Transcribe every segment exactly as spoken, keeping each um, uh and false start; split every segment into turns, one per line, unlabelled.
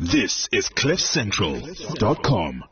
This is cliff central dot com.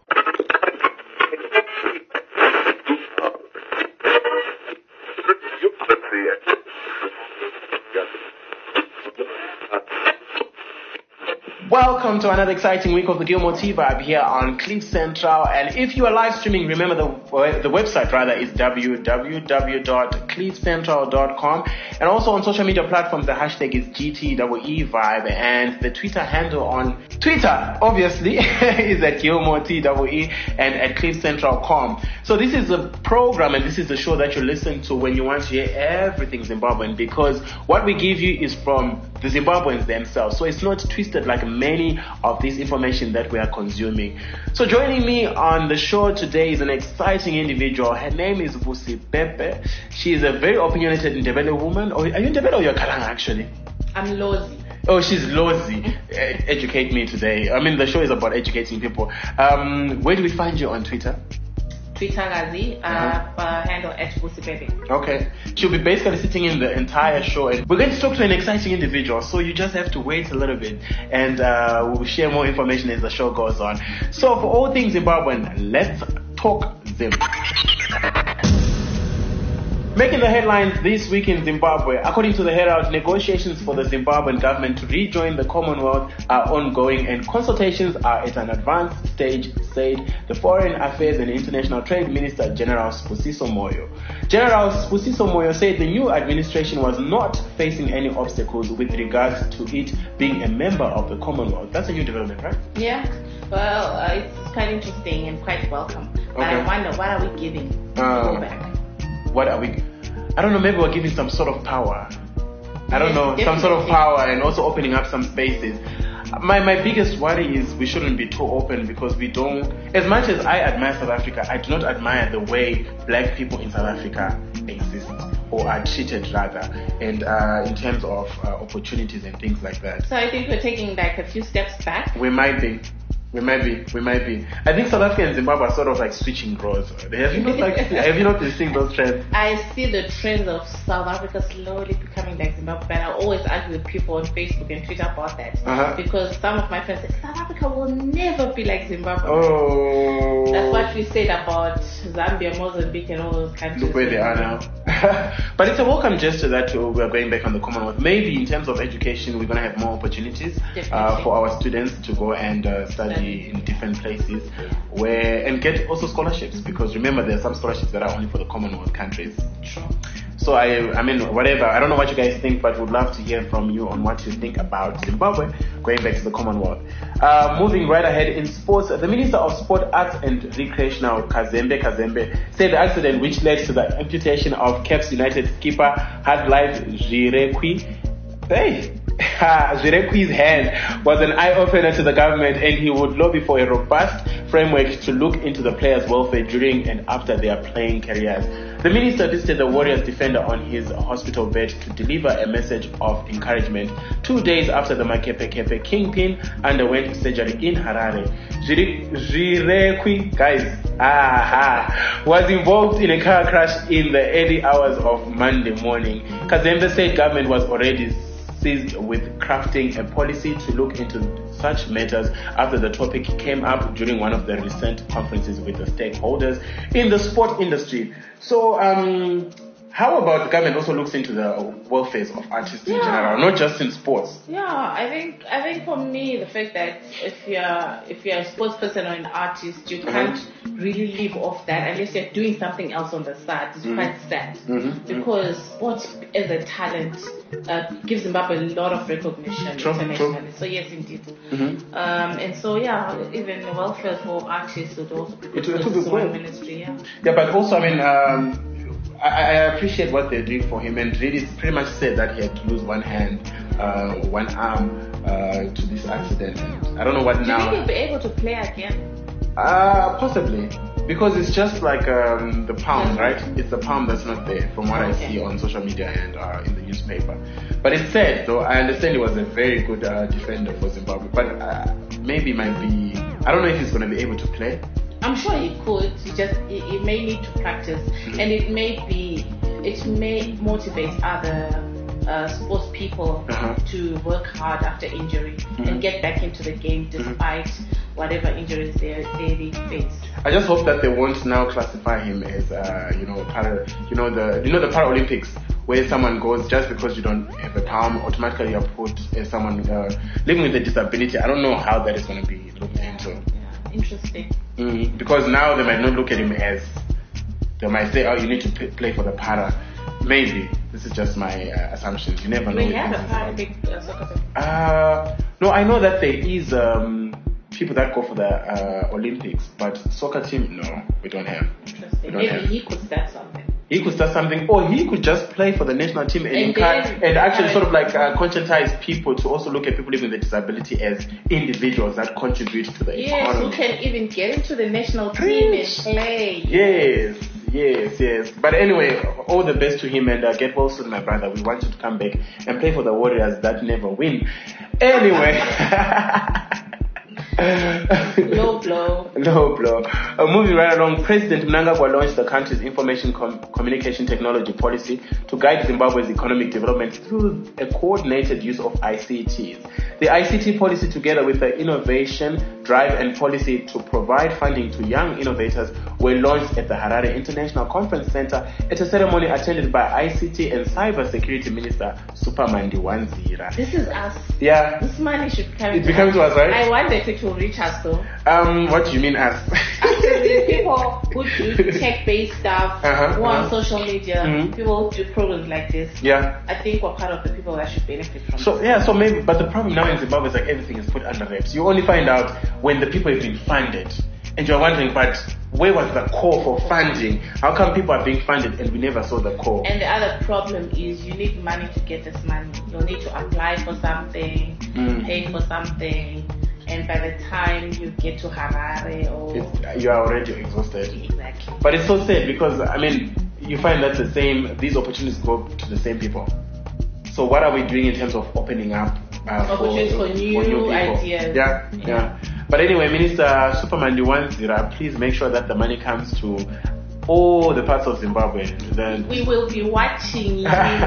Welcome to another exciting week of the Gilmore T-Vibe here on Cliff Central. And if you are live streaming, remember the the website rather is w w w dot cliff central dot com. And also on social media platforms, the hashtag is G T E E Vibe. And the Twitter handle on Twitter, obviously, is at Gilmore T E E and at cliff central dot com. So this is a program and this is the show that you listen to when you want to hear everything Zimbabwean, because what we give you is from the Zimbabweans themselves. So it's not twisted like many of this information that we are consuming. So joining me on the show today is an exciting individual. Her name is Vusi Pepe. She is a very opinionated Ndebele woman. Or are you Ndebele or you're Kalanga actually?
I'm Lozi.
Oh, she's Lozi. Educate me today. I mean, the show is about educating people. Um, where do we find you on Twitter?
Twitter Gazi, uh, uh-huh. uh, handle at Vusi Pepe.
Okay. She'll be basically sitting in the entire show, and we're going to talk to an exciting individual, so you just have to wait a little bit, and uh, we'll share more information as the show goes on. So for all things Zimbabwean, let's talk Zim. Making the headlines this week in Zimbabwe, according to the Herald, negotiations for the Zimbabwean government to rejoin the Commonwealth are ongoing and consultations are at an advanced stage, said the Foreign Affairs and International Trade Minister General Spusiso Moyo. General Spusiso Moyo said the new administration was not facing any obstacles with regards to it being a member of the Commonwealth. That's a new development, right?
Yeah. Well, uh, it's quite interesting and quite welcome. But okay. I wonder, what are we giving uh, back?
What are we? I don't know, maybe we're giving some sort of power. I don't yes, know, definitely. some sort of power, and also opening up some spaces. My my biggest worry is we shouldn't be too open, because we don't, as much as I admire South Africa, I do not admire the way black people in South Africa exist, or are treated rather, and uh, in terms of uh, opportunities and things like that.
So I think we're taking like a few steps back.
We might be. We might be, we might be. I think South Africa and Zimbabwe are sort of like switching roles. Have you not like, have you not been seeing those trends?
I see the trends of South Africa slowly becoming like Zimbabwe, but I always argue with people on Facebook and Twitter about that.
Uh-huh.
Because some of my friends say South Africa will never be like Zimbabwe.
Oh.
That's what we said about Zambia, Mozambique, and all those countries.
Look where they are now. But it's a welcome gesture that we're going back on the Commonwealth. Maybe in terms of education, we're going to have more opportunities uh, for our students to go and uh, study in different places, where and get also scholarships, because remember there are some scholarships that are only for the Commonwealth countries.
Sure.
So I, I mean, whatever. I don't know what you guys think, but would love to hear from you on what you think about Zimbabwe going back to the Commonwealth. Uh, moving right ahead in sports, the Minister of Sport, Arts and Recreational, Kazembe Kazembe, said the accident which led to the amputation of Caps United skipper Hardlife Zirekwi, hey. Zirekwi's hand was an eye-opener to the government, and he would lobby for a robust framework to look into the players' welfare during and after their playing careers. The minister visited the Warriors defender on his hospital bed to deliver a message of encouragement two days after the Makepekepe kingpin underwent surgery in Harare. Zirekwi, guys, aha, was involved in a car crash in the early hours of Monday morning. Kazembe said government was already seized with crafting a policy to look into such matters after the topic came up during one of the recent conferences with the stakeholders in the sport industry. So, um, how about the government also looks into the welfare of artists in yeah. general, not just in sports?
Yeah, I think I think for me the fact that if you're if you're a sports person or an artist, you can't mm-hmm. really live off that unless you're doing something else on the side. It's mm-hmm. quite sad mm-hmm. because sports as a talent uh, gives Zimbabwe a lot of recognition
true,
internationally.
True.
So yes, indeed.
Mm-hmm.
Um, and so yeah, even the welfare for artists would also be good.
It, it would be
good. Ministry, yeah.
Yeah, but also I mean. Um, I, I appreciate what they're doing for him, and really pretty much said that he had to lose one hand, uh, one arm uh, to this accident. I don't know what
Do
now.
Do you think he'll be able to play again?
Uh, possibly. Because it's just like um, the palm, right? It's the palm that's not there from what okay. I see on social media and uh, in the newspaper. But it's sad, though. I understand he was a very good uh, defender for Zimbabwe. But uh, maybe might be... I don't know if he's going to be able to play.
I'm sure he could. He just he, he may need to practice, mm-hmm. and it may be it may motivate other uh, sports people
Uh-huh.
to work hard after injury
Mm-hmm.
and get back into the game despite whatever injuries they they, they face.
I just hope that they won't now classify him as, uh, you know, para, you know the you know the Paralympics, where someone goes just because you don't have a palm, automatically you're put as someone uh, living with a disability. I don't know how that is going to be looked into.
Yeah, interesting.
Mm, because now they might not look at him as, they might say, oh, you need to p- play for the para. Maybe. This is just my uh, assumptions. You never know.
We
with
have a
things.
Paralympic uh, soccer team.
Uh, no, I know that there is um, people that go for the uh, Olympics, but soccer team, no, we don't have. We
Interesting.
don't
Maybe
have.
he could start something.
He could start something, or he could just play for the national team and,
And
encourage,
then-
and actually sort of like uh, conscientize people to also look at people living with disability as individuals that contribute to the
Yes, who
economy.
can even get into the national team and
Preach.
play.
Yes, yes, yes. But anyway, all the best to him, and uh, get well soon, my brother. We want you to come back and play for the Warriors that never win. Anyway.
Low blow.
No blow. Uh, moving right along, President Mnangagwa launched the country's information com- communication technology policy to guide Zimbabwe's economic development through a coordinated use of I C Ts. The I C T policy, together with the innovation drive and policy to provide funding to young innovators, were launched at the Harare International Conference Center at a ceremony attended by I C T and Cyber Security Minister Supermandi Wanzira.
This is us.
Yeah.
This money should come
It becomes to us, right?
I wonder if it will reach us though.
Um, what do you mean us?
Actually, people who do tech-based stuff,
Uh-huh,
who on
uh-huh.
social media,
Mhm.
people who do programs like this.
Yeah.
I think we're part of the people that should benefit from
So
this.
yeah, so maybe, but the problem now in Zimbabwe is like everything is put under wraps. You only find out when the people have been funded, and you're wondering, but where was the call for funding? How come people are being funded and we never saw the call?
And the other problem is you need money to get this money. You'll need to apply for something,
Mm.
pay for something, and by the time you get to Harare or
It's, you are already exhausted.
exactly.
But it's so sad because I mean, you find that the same these opportunities go to the same people. So what are we doing in terms of opening up uh, for,
Opportunities for new
people?
ideas.
Yeah, yeah,
Yeah.
But anyway, Minister Supermandi Wanzira, please make sure that the money comes to all the parts of Zimbabwe. The,
We will be watching you.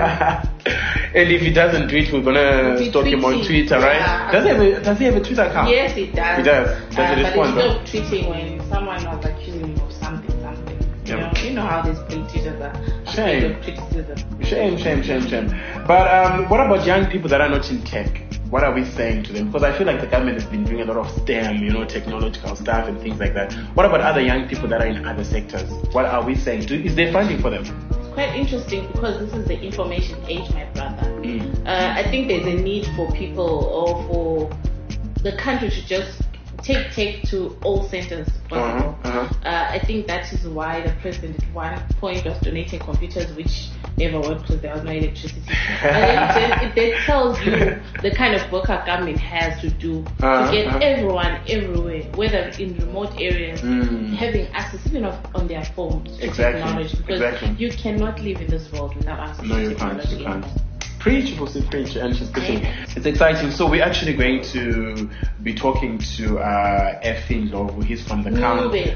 and if he doesn't do it, we're gonna
We'll be
stalk him on
tweeting.
Twitter, right?
Yeah.
Does he have a Does he have a Twitter account?
Yes, it does.
He does. Does
Uh,
he
but
respond,
it's
though?
not treating when someone was accusing him of something, something. You
Yeah.
know, you know how these politicians are afraid
Shame.
of criticism.
Shame, shame, shame, shame. But um, what about young people that are not in tech? What are we saying to them? Because I feel like the government has been doing a lot of STEM, you know, technological stuff and things like that. What about other young people that are in other sectors? What are we saying? Do, is there funding for them?
It's quite interesting because this is the information age, my brother.
Mm.
Uh, I think there's a need for people or for the country to just take tech to all centers possible.
Uh-huh, uh-huh.
Uh, I think that is why the president at one point was donating computers, which never worked because there was no electricity. And then it, it tells you the kind of work our government has to do
Uh-huh,
to get
uh-huh.
everyone everywhere, whether in remote areas,
Mm.
having access even of, on their phones to
Exactly,
technology, because
exactly.
you cannot live in this world without access
No,
to
you can't.
technology.
You can't. Preach, Pussy, preach, and she's preaching.
Yeah.
It's exciting. So we're actually going to be talking to uh, Effie Ndlovu. He's from the crown.
Ncube.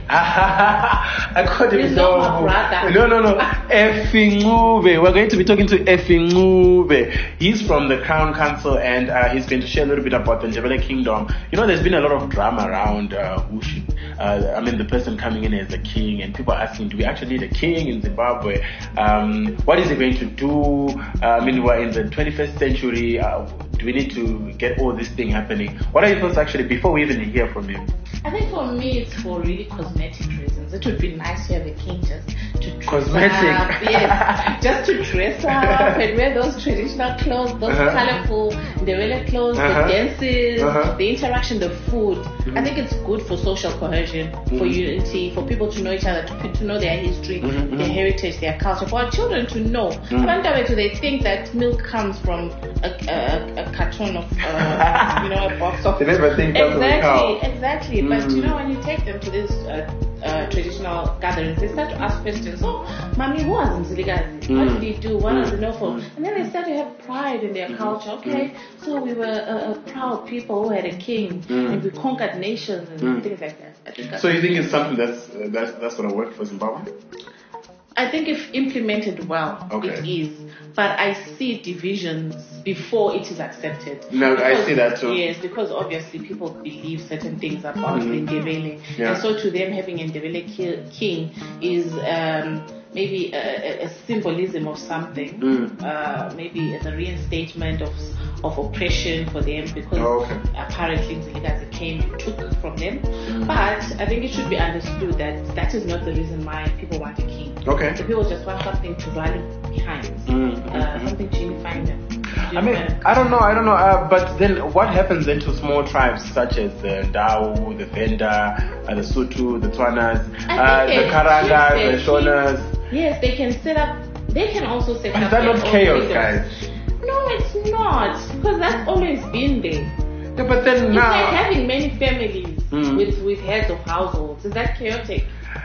I called him
He's not my
Ndlovu.
brother.
No, no, no. Effie Ncube. We're going to be talking to Effie Ncube. He's from the Crown Council, and uh, he's going to share a little bit about the Ndebele Kingdom. You know, there's been a lot of drama around uh, who should, uh, I mean, the person coming in as a king, and people are asking, do we actually need a king in Zimbabwe? Um, what is he going to do? Uh, I mean, we're in the twenty-first century. Uh, do we need to get all this thing happening? What are your thoughts actually before we even hear from him?
I think for me it's for really cosmetic reasons. It would be nice to have a king just to dress
Cosmetic.
up. Yes, just to dress up and wear those traditional clothes, those
Uh-huh.
colorful Ndebele clothes,
Uh-huh.
the dances,
Uh-huh.
the interaction, the food. I think it's good for social cohesion, for
Mhm.
unity, for people to know each other, to, to know their history,
Mhm,
their
mhm.
heritage, their culture, for our children to know.
Mhm.
Sometimes they think that milk comes from a, a, a carton of, uh, you know, a box of.
They never think that's
exactly,
a cow.
exactly. But you
Mm.
know, when you take them to these uh, uh, traditional gatherings, they start to ask questions. So, Mami, who was Mzilikazi? What
Mm.
did he do? What was
Mm.
the know for?
Mm.
And then they start to have pride in their culture. Okay, so we were a, a proud people who had a king,
Mm.
and we conquered nations and
Mm.
things like that. I think that's
So you think it's something that's uh, that's that's going to work for Zimbabwe?
I think if implemented well,
Okay.
it is. But I see divisions before it is accepted.
No, I see that too.
Yes, because obviously people believe certain things about mm-hmm. the Ndebele.
Yeah.
And so to them, having a Ndebele ki- king is um, maybe a, a symbolism of something.
Mm.
Uh, maybe the reinstatement of of oppression for them, because
oh, okay.
apparently Mzilikazi came and took from them. Mm. But I think it should be understood that that is not the reason why people want a king.
Okay.
The people just want something to rally behind,
mm.
uh,
mm-hmm.
something to unify them.
I mean, I don't know, I don't know, uh, but then what happens then to small tribes such as the Ndau, the Venda, uh, the Sutu, the Tswanas, uh, the Karanga, the Shonas?
Yes, they can set up, they can also set
but
up.
Is that not chaos,
leaders.
guys?
No, it's not, because that's always been there.
Yeah, but then
it's
now...
like having many families
mm.
with, with heads of households. Is that chaotic?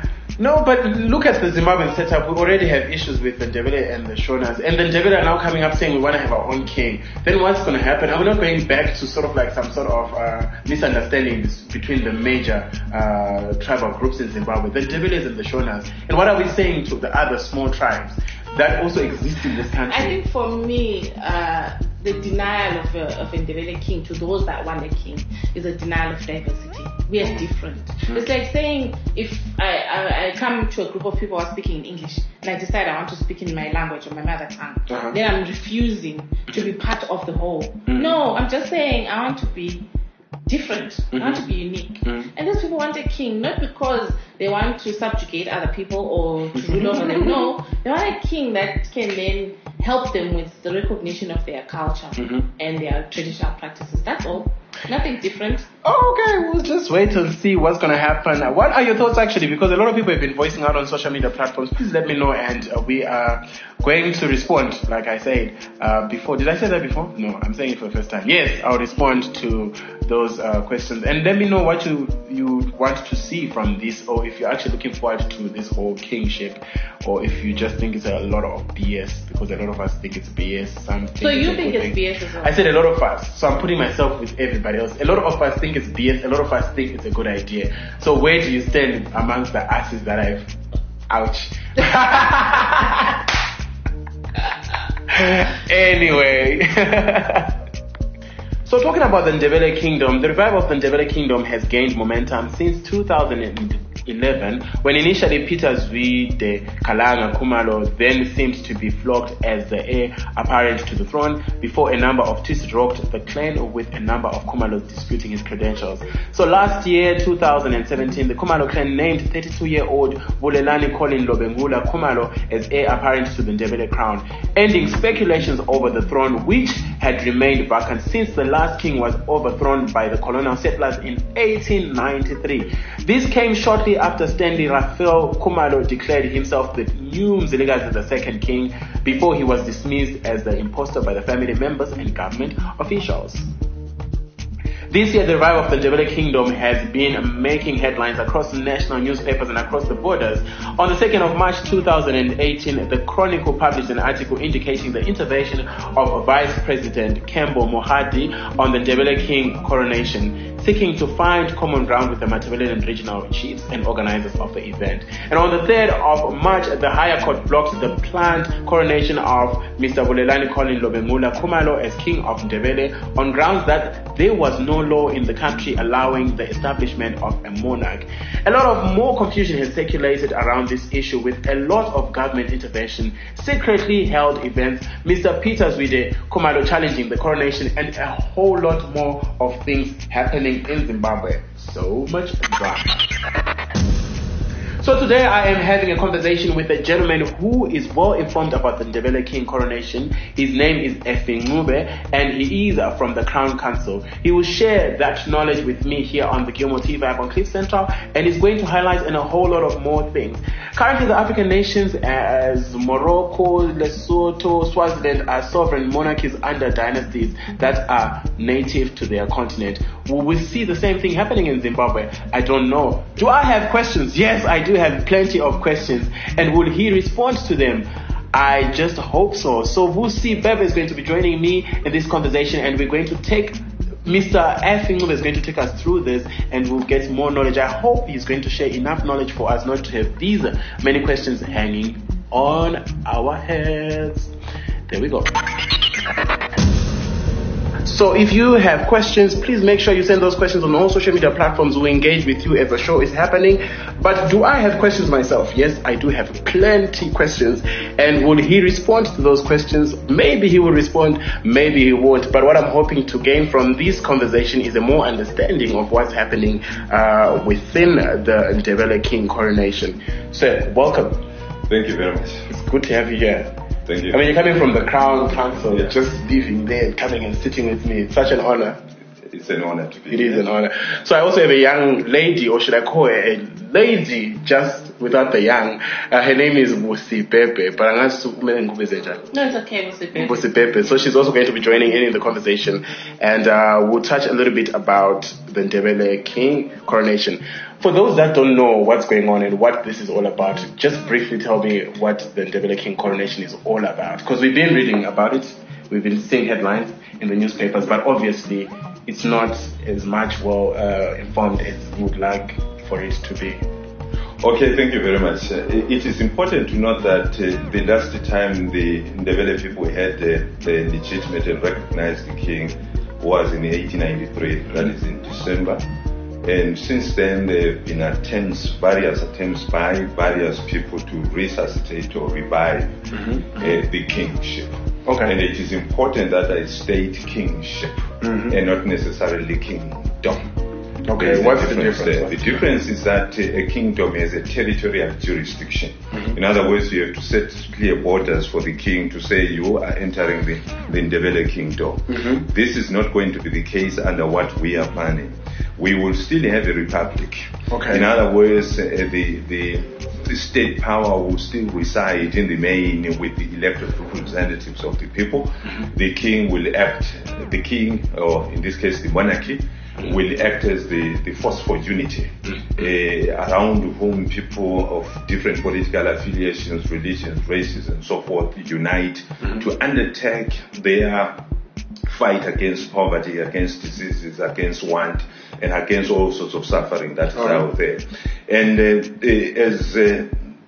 No, but look at the Zimbabwean setup. We already have issues with the Ndebele and the Shonas. And the Ndebele are now coming up saying we want to have our own king. Then what's going to happen? Are we not going back to sort of like some sort of uh, misunderstandings between the major uh, tribal groups in Zimbabwe, the Ndebeles and the Shonas? And what are we saying to the other small tribes that also exist in this country?
I think for me, uh, the denial of a, of a Ndebele king to those that want a king is a denial of diversity. We are different. Mm-hmm. It's like saying if I, I, I come to a group of people who are speaking in English and I decide I want to speak in my language or my mother tongue, uh-huh. then I'm refusing to be part of the whole. Mm-hmm. No, I'm just saying I want to be different. Mm-hmm. I want to be unique. Mm-hmm. And those people want a king, not because they want to subjugate other people or to rule over them. No, they want a king that can then help them with the recognition of their culture mm-hmm. and their traditional practices. That's all. Nothing different.
Okay, we'll just wait and see what's going to happen. What are your thoughts actually? Because a lot of people have been voicing out on social media platforms. Please let me know, and uh, we are going to respond, like I said uh, before. Did I say that before? No, I'm saying it for the first time. Yes, I'll respond to those uh, questions. And let me know what you, you want to see from this, or if you're actually looking forward to this whole kingship, or if you just think it's a lot of B S, because a lot of us think it's B S. Some think
so you
it's
think it's
thing.
B S as well?
I said a lot of us, so I'm putting myself with everybody else. A lot of us think it's B S, a lot of us think it's a good idea. So where do you stand amongst the asses that I've... Ouch. Anyway. So talking about the Ndebele Kingdom, the revival of the Ndebele Kingdom has gained momentum since two thousand eleven, when initially Peter Zwide Kalanga Khumalo then seemed to be flogged as the heir apparent to the throne, before a number of twists rocked the clan, with a number of Khumalos disputing his credentials. So last year, two thousand seventeen, the Khumalo clan named thirty-two-year-old Bulelani Colin Lobengula Khumalo as heir apparent to the Ndebele crown, ending speculations over the throne, which had remained vacant since the last king was overthrown by the colonial settlers in eighteen ninety-three. This came shortly after Stanley Raphael Khumalo declared himself the new Mzilikazi the second king, before he was dismissed as the impostor by the family members and government officials. This year, the revival of the Ndebele Kingdom has been making headlines across national newspapers and across the borders. On the second of March two thousand eighteen, the Chronicle published an article indicating the intervention of Vice President Kembo Mohadi on the Ndebele King coronation, seeking to find common ground with the Matabeleland regional chiefs and organizers of the event. And on the third of March, the higher court blocked the planned coronation of Mister Bulelani Colin Lobengula Khumalo as king of Ndebele on grounds that there was no law in the country allowing the establishment of a monarch. A lot of more confusion has circulated around this issue, with a lot of government intervention, secretly held events, Mister Peter Zwide Khumalo challenging the coronation, and a whole lot more of things happening in Zimbabwe. So much drama. So today I am having a conversation with a gentleman who is well informed about the Ndebele King coronation. His name is Effing Ngube, and he is from the Crown Council. He will share that knowledge with me here on the Gilmore T V app on Cliff Central, and is going to highlight and a whole lot of more things. Currently, the African nations as Morocco, Lesotho, Swaziland are sovereign monarchies under dynasties that are native to their continent. Will we see the same thing happening in Zimbabwe? I don't know. Do I have questions? Yes, I do have plenty of questions. And will he respond to them? I just hope so. So Vusi Bebe is going to be joining me in this conversation, and we're going to take Mister Effing is going to take us through this, and we'll get more knowledge. I hope he's going to share enough knowledge for us not to have these many questions hanging on our heads. There we go. So if you have questions, please make sure you send those questions on all social media platforms. We'll engage with you as the show is happening. But do I have questions myself? Yes, I do have plenty questions. And will he respond to those questions? Maybe he will respond, maybe he won't. But what I'm hoping to gain from this conversation is a more understanding of what's happening uh, within the Ndebele King coronation. So, welcome.
Thank you very much.
It's good to have you here.
Thank you.
I mean, you're coming from the Crown Council,
Yeah.
just leaving there and coming and sitting with me. It's such an honor.
It's an honor to be
It
here.
is an honor. So I also have a young lady, or should I call her a lady, just without the young. Uh, her name is Mbusi Pepe. But I'm going to
No, it's okay, Mbusi Pepe.
Mbusi Pepe. So she's also going to be joining in in the conversation. And uh, we'll touch a little bit about the Ndebele King coronation. For those that don't know what's going on and what this is all about, just briefly tell me what the Ndebele King coronation is all about. Because we've been reading about it. We've been seeing headlines in the newspapers. But obviously, it's not as much well uh, informed as we would like for it to be.
Okay, thank you very much. Uh, it is important to note that uh, the last time the Ndebele people had uh, the legitimate and recognized king was in eighteen ninety-three, that is in December. And since then, there have been attempts, various attempts by various people to resuscitate or revive mm-hmm. uh, the kingship.
Okay.
And it is important that I state kingship mm-hmm. and not necessarily kingdom.
Okay, what's the difference?
The, the difference is that uh, a kingdom has a territorial jurisdiction. Mm-hmm. In other words, you have to set clear borders for the king to say you are entering the, the Ndebele kingdom. Mm-hmm. This is not going to be the case under what we are planning. We will still have a republic.
Okay.
In other words, uh, the, the, the state power will still reside in the main with the elected representatives of the people. Mm-hmm. The king will act, the king, or in this case the monarchy, mm-hmm. will act as the, the force for unity, mm-hmm. uh, around whom people of different political affiliations, religions, races, and so forth unite mm-hmm. to undertake their fight against poverty, against diseases, against want, and against all sorts of suffering that is oh. out there. And uh, as uh,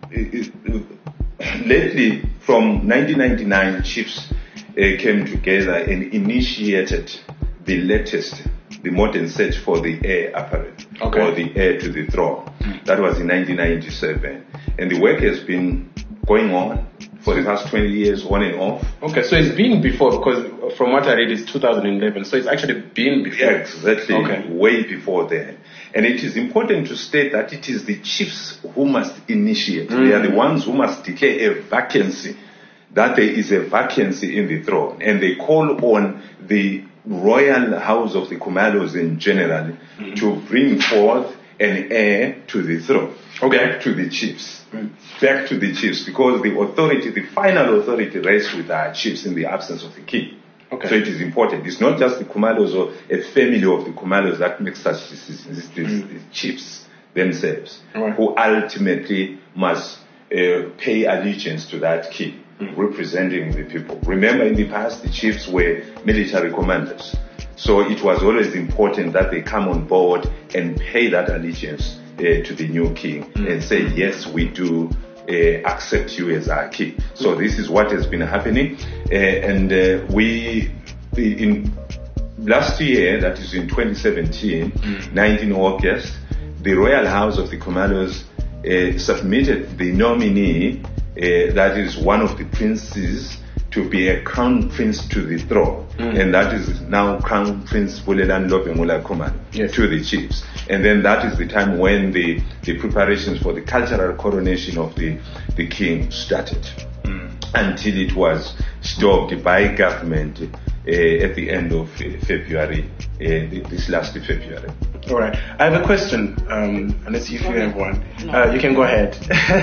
lately, from nineteen ninety-nine, chiefs uh, came together and initiated the latest, the modern search for the heir apparent,
okay.
or the heir to the throne. Mm. That was in nineteen ninety-seven. And the work has been going on for the past twenty years, on and off.
Okay, so it's been before, because from what I read, it's two thousand eleven. So it's actually been before.
Yeah, exactly.
Okay.
Way before then. And it is important to state that it is the chiefs who must initiate. Mm-hmm. They are the ones who must declare a vacancy, that there is a vacancy in the throne. And they call on the royal house of the Kumalos in general mm-hmm. to bring forth an heir to the throne. Okay. Back to the chiefs. Mm. Back to the chiefs, because the authority, the final authority rests with our chiefs in the absence of the king. Okay. So it is important. It's not just the Kumalos or a family of the Kumalos that makes such decisions. It's the mm. chiefs themselves right. who ultimately must uh, pay allegiance to that king, mm. representing the people. Remember, in the past, the chiefs were military commanders. So it was always important that they come on board and pay that allegiance uh, to the new king mm. and say, yes, we do uh, accept you as our king. So this is what has been happening. Uh, and uh, we, in last year, that is in twenty seventeen, mm. nineteenth of August, the Royal House of the Kumalos uh, submitted the nominee, uh, that is one of the princes, to be a crown prince to the throne. Mm. And that is now Crown Prince Bulelan Lopemula Kumalo yes. to the chiefs. And then that is the time when the, the preparations for the cultural coronation of the, the king started. Mm. Until it was stopped by government uh, at the end of uh, February, uh, this last February.
All right. I have a question, um, unless if you have one. No. Uh, you can go ahead.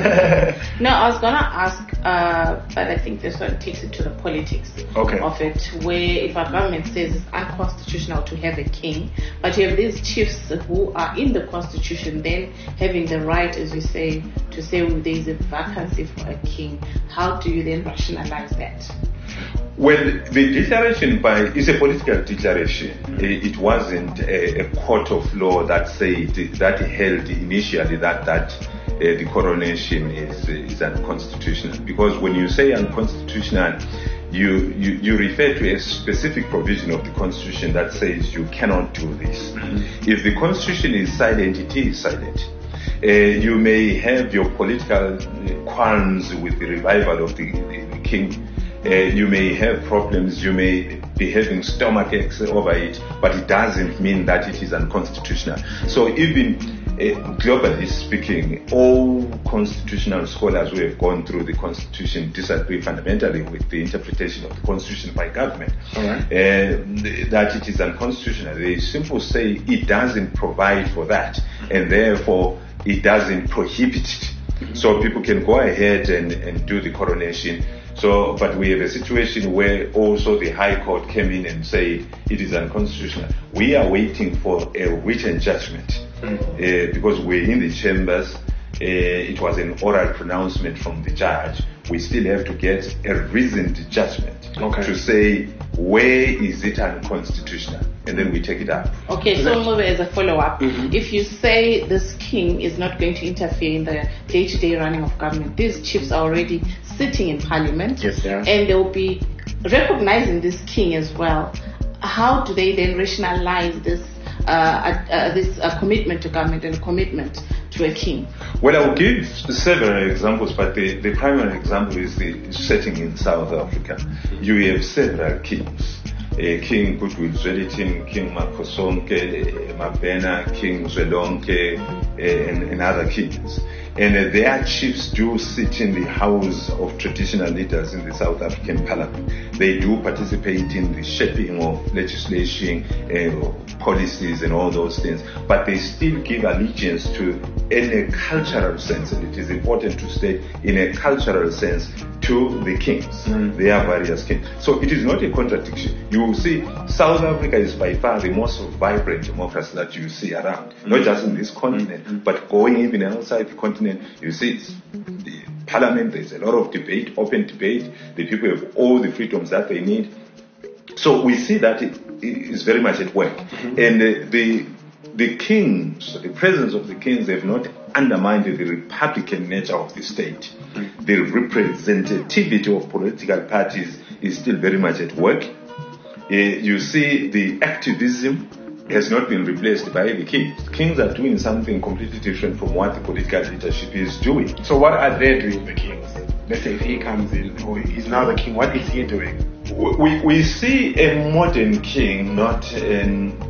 No, I was going to ask, uh, but I think this one takes it to the politics
okay.
of it, where if our government says it's unconstitutional to have a king, but you have these chiefs who are in the constitution then having the right, as you say, to say well, there is a vacancy for a king, how do you then rationalize that?
Well, the declaration by is a political declaration. Mm-hmm. It wasn't a, a court of law that said that held initially that that uh, the coronation is is unconstitutional. Because when you say unconstitutional, you, you you refer to a specific provision of the Constitution that says you cannot do this. Mm-hmm. If the Constitution is silent, it is silent. Uh, you may have your political qualms with the revival of the, the, the king. Uh, you may have problems, you may be having stomach aches over it, but it doesn't mean that it is unconstitutional. So even uh, globally speaking, all constitutional scholars who have gone through the Constitution disagree fundamentally with the interpretation of the Constitution by government. All right. uh, that it is unconstitutional. They simply say it doesn't provide for that, and therefore it doesn't prohibit it. Mm-hmm. So people can go ahead and, and do the coronation. So, but we have a situation where also the High Court came in and said it is unconstitutional. We are waiting for a written judgment mm-hmm. uh, because we're in the chambers. Uh, it was an oral pronouncement from the judge. We still have to get a reasoned judgment okay. to say where is it unconstitutional, and then we take it up.
Okay, so Move, as a follow-up, mm-hmm. if you say this king is not going to interfere in the day-to-day running of government, these chiefs are already sitting in parliament,
yes, they are.
And they will be recognizing this king as well. How do they then rationalize this uh, uh, this uh, commitment to government and commitment to a king?
Well, I will give several examples, but the, the primary example is the setting in South Africa. You have several kings. Uh, King Goodwill Zwelithini, King Makosonke, Mabena, King Zwelonke, uh, and, and other kings. And uh, their chiefs do sit in the house of traditional leaders in the South African parliament. They do participate in the shaping of legislation, uh, policies and all those things. But they still give allegiance to, in a cultural sense, and it is important to state, in a cultural sense, to the kings. Mm. There are various kings. So it is not a contradiction. You will see South Africa is by far the most vibrant democracy that you see around. Mm. Not just in this continent, mm. but going even outside the continent, you see it's the parliament, there's a lot of debate, open debate. The people have all the freedoms that they need. So we see that it, it is very much at work. Mm-hmm. And uh, the the kings, the presence of the kings have not undermined the republican nature of the state. Mm-hmm. The representativity of political parties is still very much at work. Uh, you see the activism has not been replaced by the kings. Kings are doing something completely different from what the political leadership is doing.
So what are they doing, the kings? Let's say if he comes in, or he's now the king, what is he doing?
We, we see a modern king, not an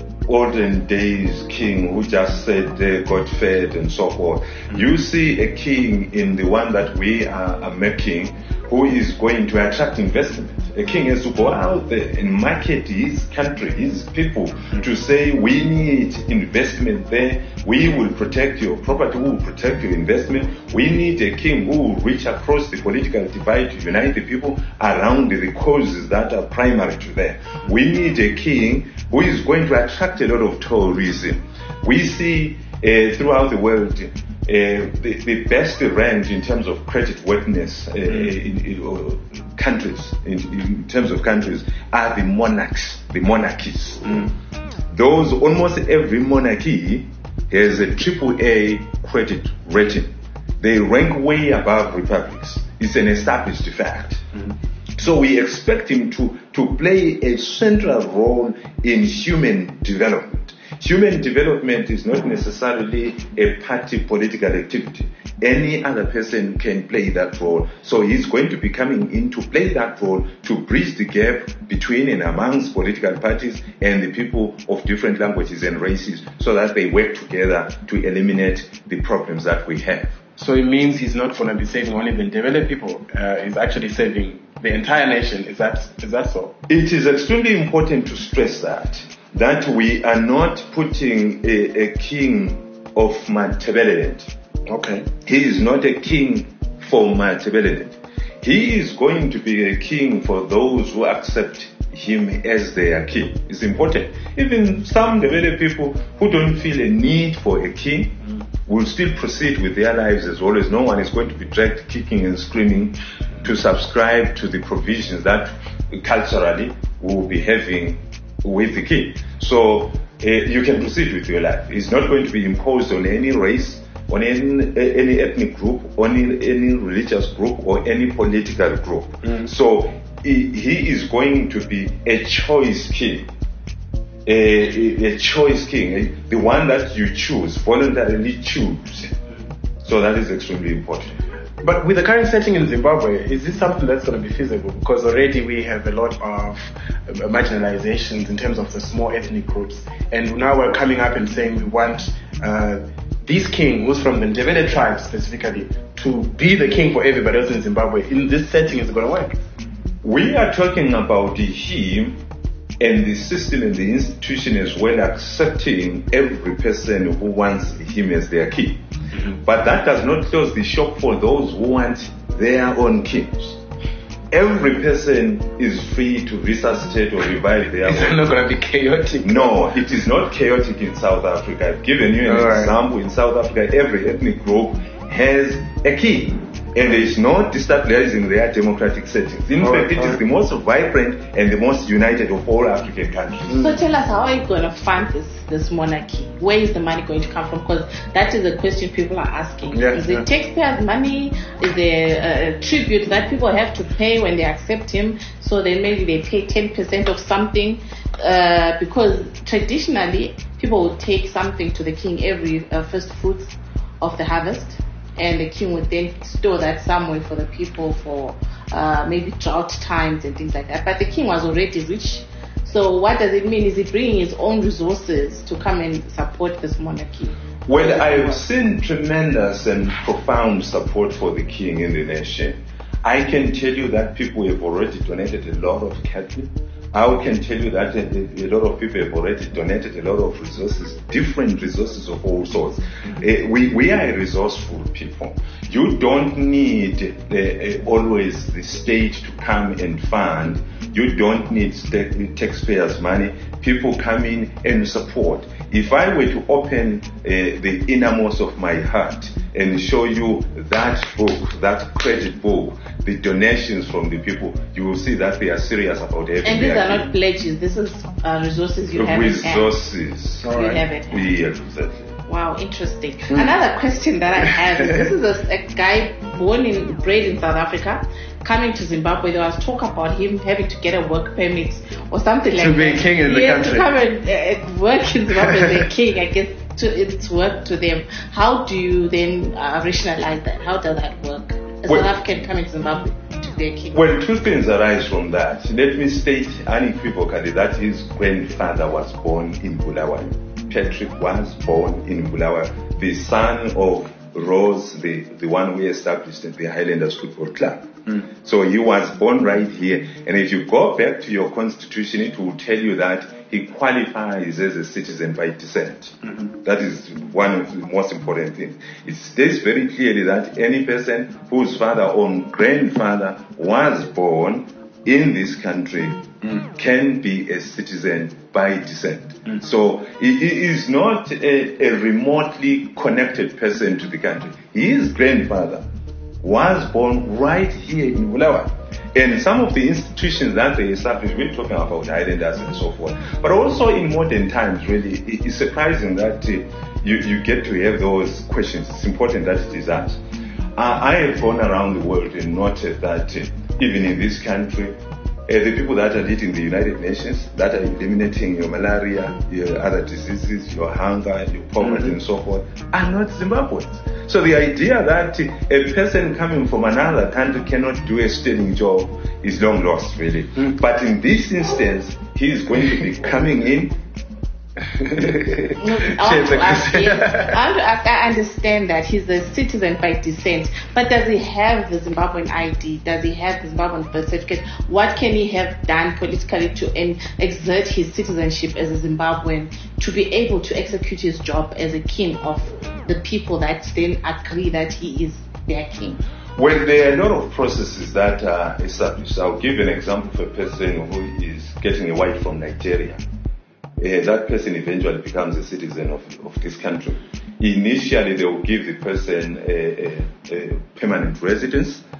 olden days king who just said they got fed and so forth. Mm-hmm. You see a king in the one that we are, are making who is going to attract investment. A king has to go out there and market his country, his people, mm-hmm. to say we need investment there. We will protect your property, we will protect your investment. We need a king who will reach across the political divide to unite the people around the causes that are primary to them. We need a king who is going to attract a lot of tourism. We see uh, throughout the world uh, the, the best range in terms of creditworthiness uh, in, in uh, countries, in, in terms of countries, are the monarchs, the monarchies. Mm. Those, almost every monarchy has a triple A credit rating. They rank way above republics. It's an established fact. Mm. So we expect him to, to play a central role in human development. Human development is not necessarily a party political activity. Any other person can play that role. So he's going to be coming in to play that role to bridge the gap between and amongst political parties and the people of different languages and races so that they work together to eliminate the problems that we have.
So it means he's not going to be saving only the developed people. Uh, he's actually saving the entire nation. Is that is that so?
It is extremely important to stress that. that we are not putting a, a king of Matabeleland.
Okay.
He is not a king for Matabeleland. He is going to be a king for those who accept him as their king. It's important. Even some developed people who don't feel a need for a king mm. will still proceed with their lives as always. No one is going to be dragged kicking and screaming to subscribe to the provisions that culturally we will be having with the king. So uh, you can proceed with your life. It's not going to be imposed on any race, on any, any ethnic group, on any, any religious group, or any political group. Mm. So he, he is going to be a choice king. A, a choice king, a, the one that you choose, voluntarily choose. So that is extremely important.
But with the current setting in Zimbabwe, is this something that's going to be feasible? Because already we have a lot of uh, marginalizations in terms of the small ethnic groups. And now we're coming up and saying we want uh, this king, who's from the Ndebele tribe specifically, to be the king for everybody else in Zimbabwe. In this setting, is it going to work?
We are talking about him and the system and the institution as well accepting every person who wants him as their king. Mm-hmm. But that does not close the shop for those who want their own kings. Every person is free to resuscitate or revive their
It's
own.
not going to be chaotic.
No, it is not chaotic in South Africa. I've given you an
All
example.
right.
In South Africa, every ethnic group has a king. And there is no destabilizing their democratic settings. In
All
fact,
right,
it
all
is
right.
the most vibrant and the most united of all African countries.
So tell us, how are you going to fund this this monarchy? Where is the money going to come from? Because that is a question people are asking.
Yeah,
is
yeah.
it taxpayers' money? Is there a, a tribute that people have to pay when they accept him? So then maybe they pay ten percent of something? Uh, because traditionally, people would take something to the king every uh, first fruits of the harvest. And the king would then store that somewhere for the people for uh, maybe drought times and things like that. But the king was already rich. So what does it mean? Is he bringing his own resources to come and support this monarchy?
Well, I have seen tremendous and profound support for the king in the nation. I can tell you that people have already donated a lot of cattle. I can tell you that a, a lot of people have already donated a lot of resources, different resources of all sorts. Uh, we, we are a resourceful people. You don't need uh, uh, always the state to come and fund. You don't need st- taxpayers' money. People come in and support. If I were to open uh, the innermost of my heart and show you that book, that credit book, the donations from the people, you will see that they are serious about everything.
And these are not pledges. This is uh, resources you have
resources.
in hand. You have it.
Yes, exactly.
Wow, interesting. Mm. Another question that I have is, this is a, a guy born in, bred in South Africa, coming to Zimbabwe. There was talk about him having to get a work permit or something like
To
that.
be a king in the
yeah,
country.
to come and uh, work in Zimbabwe as a king, I guess to, it's work to them. How do you then uh, rationalize that? How does that work? A
Well,
South African coming to Zimbabwe to be a king?
Well, two things arise from that. Let me state unequivocally that his grandfather was born in Bulawayo. Patrick was born in Bulawayo, the son of Rose, the, the one we established at the Highlanders Football Club. Mm. So he was born right here. And if you go back to your constitution, it will tell you that he qualifies as a citizen by descent. Mm-hmm. That is one of the most important things. It states very clearly that any person whose father or grandfather was born in this country mm. can be a citizen by descent. Mm. So he, he is not a, a remotely connected person to the country. His grandfather was born right here in Bulawayo. And some of the institutions that they established, we're talking about Highlanders and so forth. But also in modern times, really, it's surprising that uh, you, you get to have those questions. It's important that it is asked. Uh, I have gone around the world and noted that uh, even in this country, uh, the people that are leading the United Nations, that are eliminating your malaria, your other diseases, your hunger, your poverty mm-hmm. and so forth, are not Zimbabweans. So the idea that a person coming from another country cannot do a stealing job is long lost, really. Mm. But in this instance, he is going to be coming in.
No, I, want to ask, yes, I want to ask, I understand that he's a citizen by descent, but does he have the Zimbabwean I D? Does he have the Zimbabwean birth certificate? What can he have done politically to en- exert his citizenship as a Zimbabwean to be able to execute his job as a king of the people that then agree that he is their king?
Well, there are a lot of processes that are established. I'll give an example of a person who is getting a wife from Nigeria. Uh, that person eventually becomes a citizen of, of this country. Initially, they will give the person a, a, a permanent residence. Mm.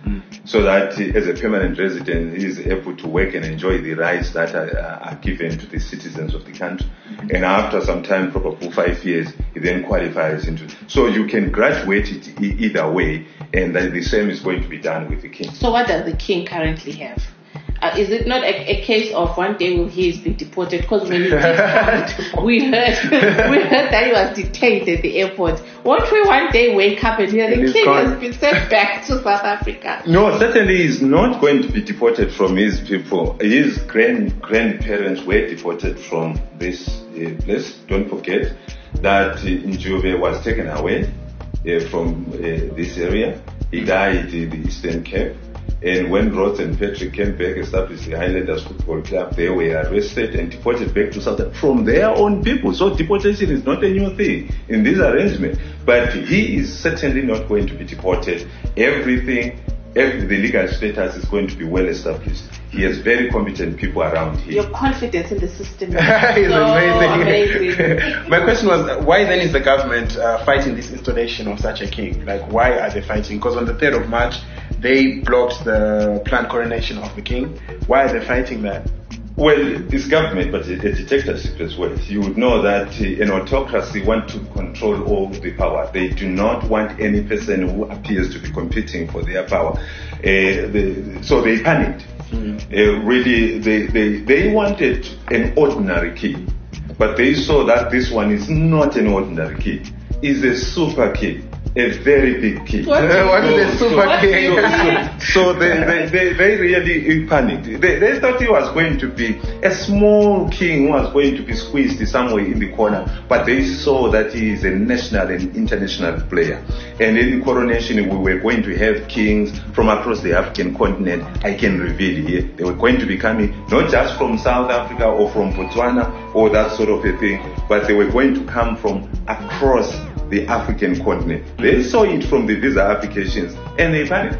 so that uh, as a permanent resident, he is able to work and enjoy the rights that are, are given to the citizens of the country. And after some time, probably five years, he then qualifies into. So you can graduate it e- either way, and that the same is going to be done with the king.
So what does the king currently have? Uh, is it not a, a case of one day will he be deported? Because when he did come, we heard we heard that he was detained at the airport. Won't we one day wake up and hear the king gone. has been sent back to South Africa?
No, certainly he's not going to be deported from his people. His grand grandparents were deported from this uh, place. Don't forget that uh, Njube was taken away uh, from uh, this area. He died in the Eastern Cape. And when Roth and Patrick came back, established the Highlanders Football Club, they were arrested and deported back to South Africa from their own people. So deportation is not a new thing in this arrangement. But he is certainly not going to be deported. Everything, every, the legal status is going to be well established. He has very competent people around him.
Your confidence in the system is
It's
so
amazing.
amazing.
My question was, why then is the government uh, fighting this installation of such a king? Like, why are they fighting? Because on the third of March, they blocked the planned coronation of the king. Why are they fighting that?
Well, it's government, but a dictatorship as well. You would know that uh, an autocracy want to control all the power. They do not want any person who appears to be competing for their power. Uh, the, so they panicked. Mm. Uh, really, they, they, they wanted an ordinary king, but they saw that this one is not an ordinary king. It's a super king. A very big king.
What,
uh, what is a super
what
king?
So they, they, they, they really panicked. They, they thought he was going to be a small king who was going to be squeezed somewhere in the corner, but they saw that he is a national and international player. And in the coronation, we were going to have kings from across the African continent. I can reveal here. They were going to be coming not just from South Africa or from Botswana or that sort of a thing, but they were going to come from across the African continent. Mm. They saw it from the visa applications and they panicked.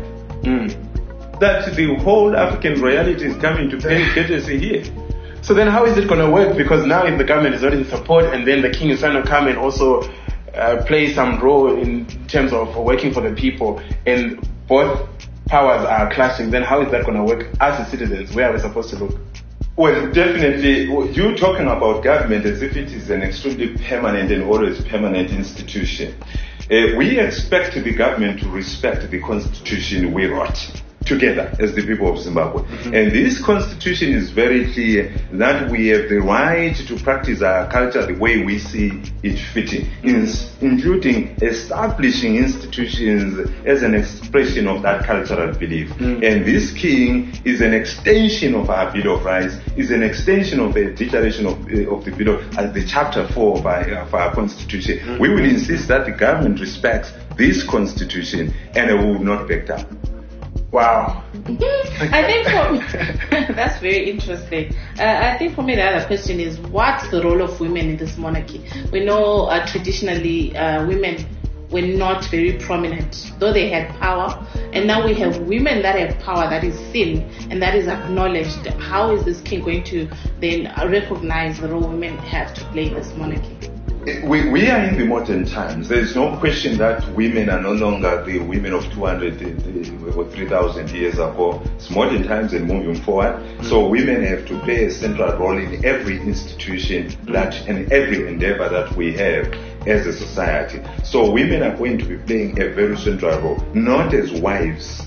Mm. That the whole African royalty is coming to pay courtesy here.
So then how is it going to work? Because now if the government is not in support and then the king is trying to come and also uh, play some role in terms of working for the people and both powers are clashing, then how is that going to work as the citizens? Where are we supposed to look?
Well, definitely, you're talking about government as if it is an extremely permanent and always permanent institution. Uh, we expect the government to respect the constitution we wrote together as the people of Zimbabwe. Mm-hmm. And this constitution is very clear that we have the right to practice our culture the way we see it fitting, mm-hmm. including establishing institutions as an expression of that cultural belief. Mm-hmm. And this king is an extension of our Bill of Rights, is an extension of the declaration of, uh, of the Bill of uh, the chapter four of our, of our constitution. Mm-hmm. We will insist that the government respects this constitution and it will not back down.
Wow.
I think for that's very interesting. Uh, I think for me the other question is, what's the role of women in this monarchy? We know uh, traditionally uh, women were not very prominent, though they had power, and now we have women that have power that is seen and that is acknowledged. How is this king going to then recognize the role women have to play in this monarchy?
We, we are in the modern times. There is no question that women are no longer the women of two hundred or three thousand years ago. It's modern times and moving forward. Mm-hmm. So women have to play a central role in every institution that and every endeavor that we have as a society. So women are going to be playing a very central role, not as wives,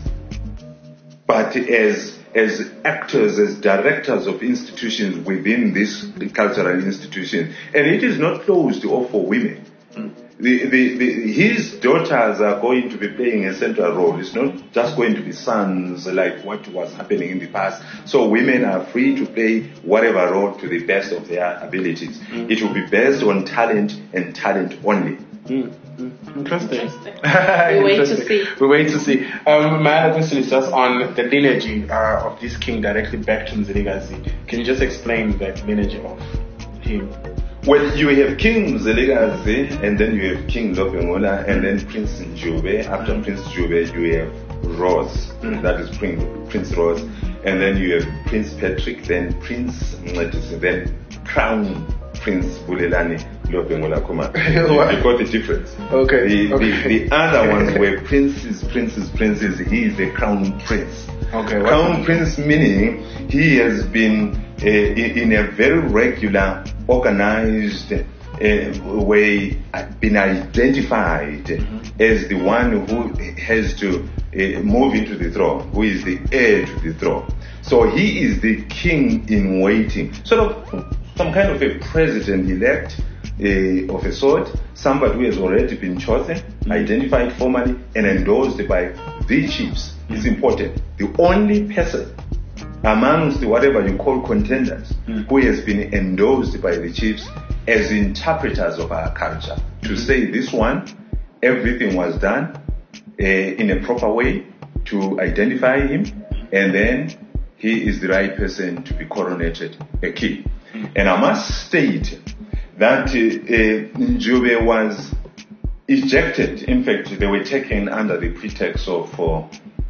but as as actors, as directors of institutions within this cultural institution. And it is not closed off for women. Mm. The, the, the, his daughters are going to be playing a central role. It's not just going to be sons like what was happening in the past. So women are free to play whatever role to the best of their abilities. Mm. It will be based on talent and talent only.
Mm. Mm. Interesting.
Interesting. We wait to see.
We wait to see. Um, my other question is just on the lineage uh, of this king directly back to Mzilikazi. Can you just explain that lineage of him?
Well, you have King Mzilikazi, and then you have King Lopengula, and then Prince Njube. After mm. Prince Njube, you have Rose, mm. that is Prince, Prince Rose, and then you have Prince Patrick, then Prince Mncedisi, then Crown Prince Bulelani Lobengula Khumalo.
What?
You got the difference.
Okay.
The,
okay.
the, the other ones were princes, princes, princes. He is the crown prince.
Okay.
Crown prince meaning he has been uh, in a very regular, organized uh, way, been identified mm-hmm. as the one who has to uh, move into the throne, who is the heir to the throne. So he is the king in waiting, sort of some kind of a president-elect uh, of a sort, somebody who has already been chosen, mm-hmm. identified formally, and endorsed by the chiefs. Mm-hmm. It's important. The only person amongst whatever you call contenders mm-hmm. who has been endorsed by the chiefs as interpreters of our culture to mm-hmm. say this one, everything was done uh, in a proper way to identify him, and then he is the right person to be coronated a king. Mm-hmm. And I must state that uh, uh, Njube was ejected. In fact, they were taken under the pretext of uh,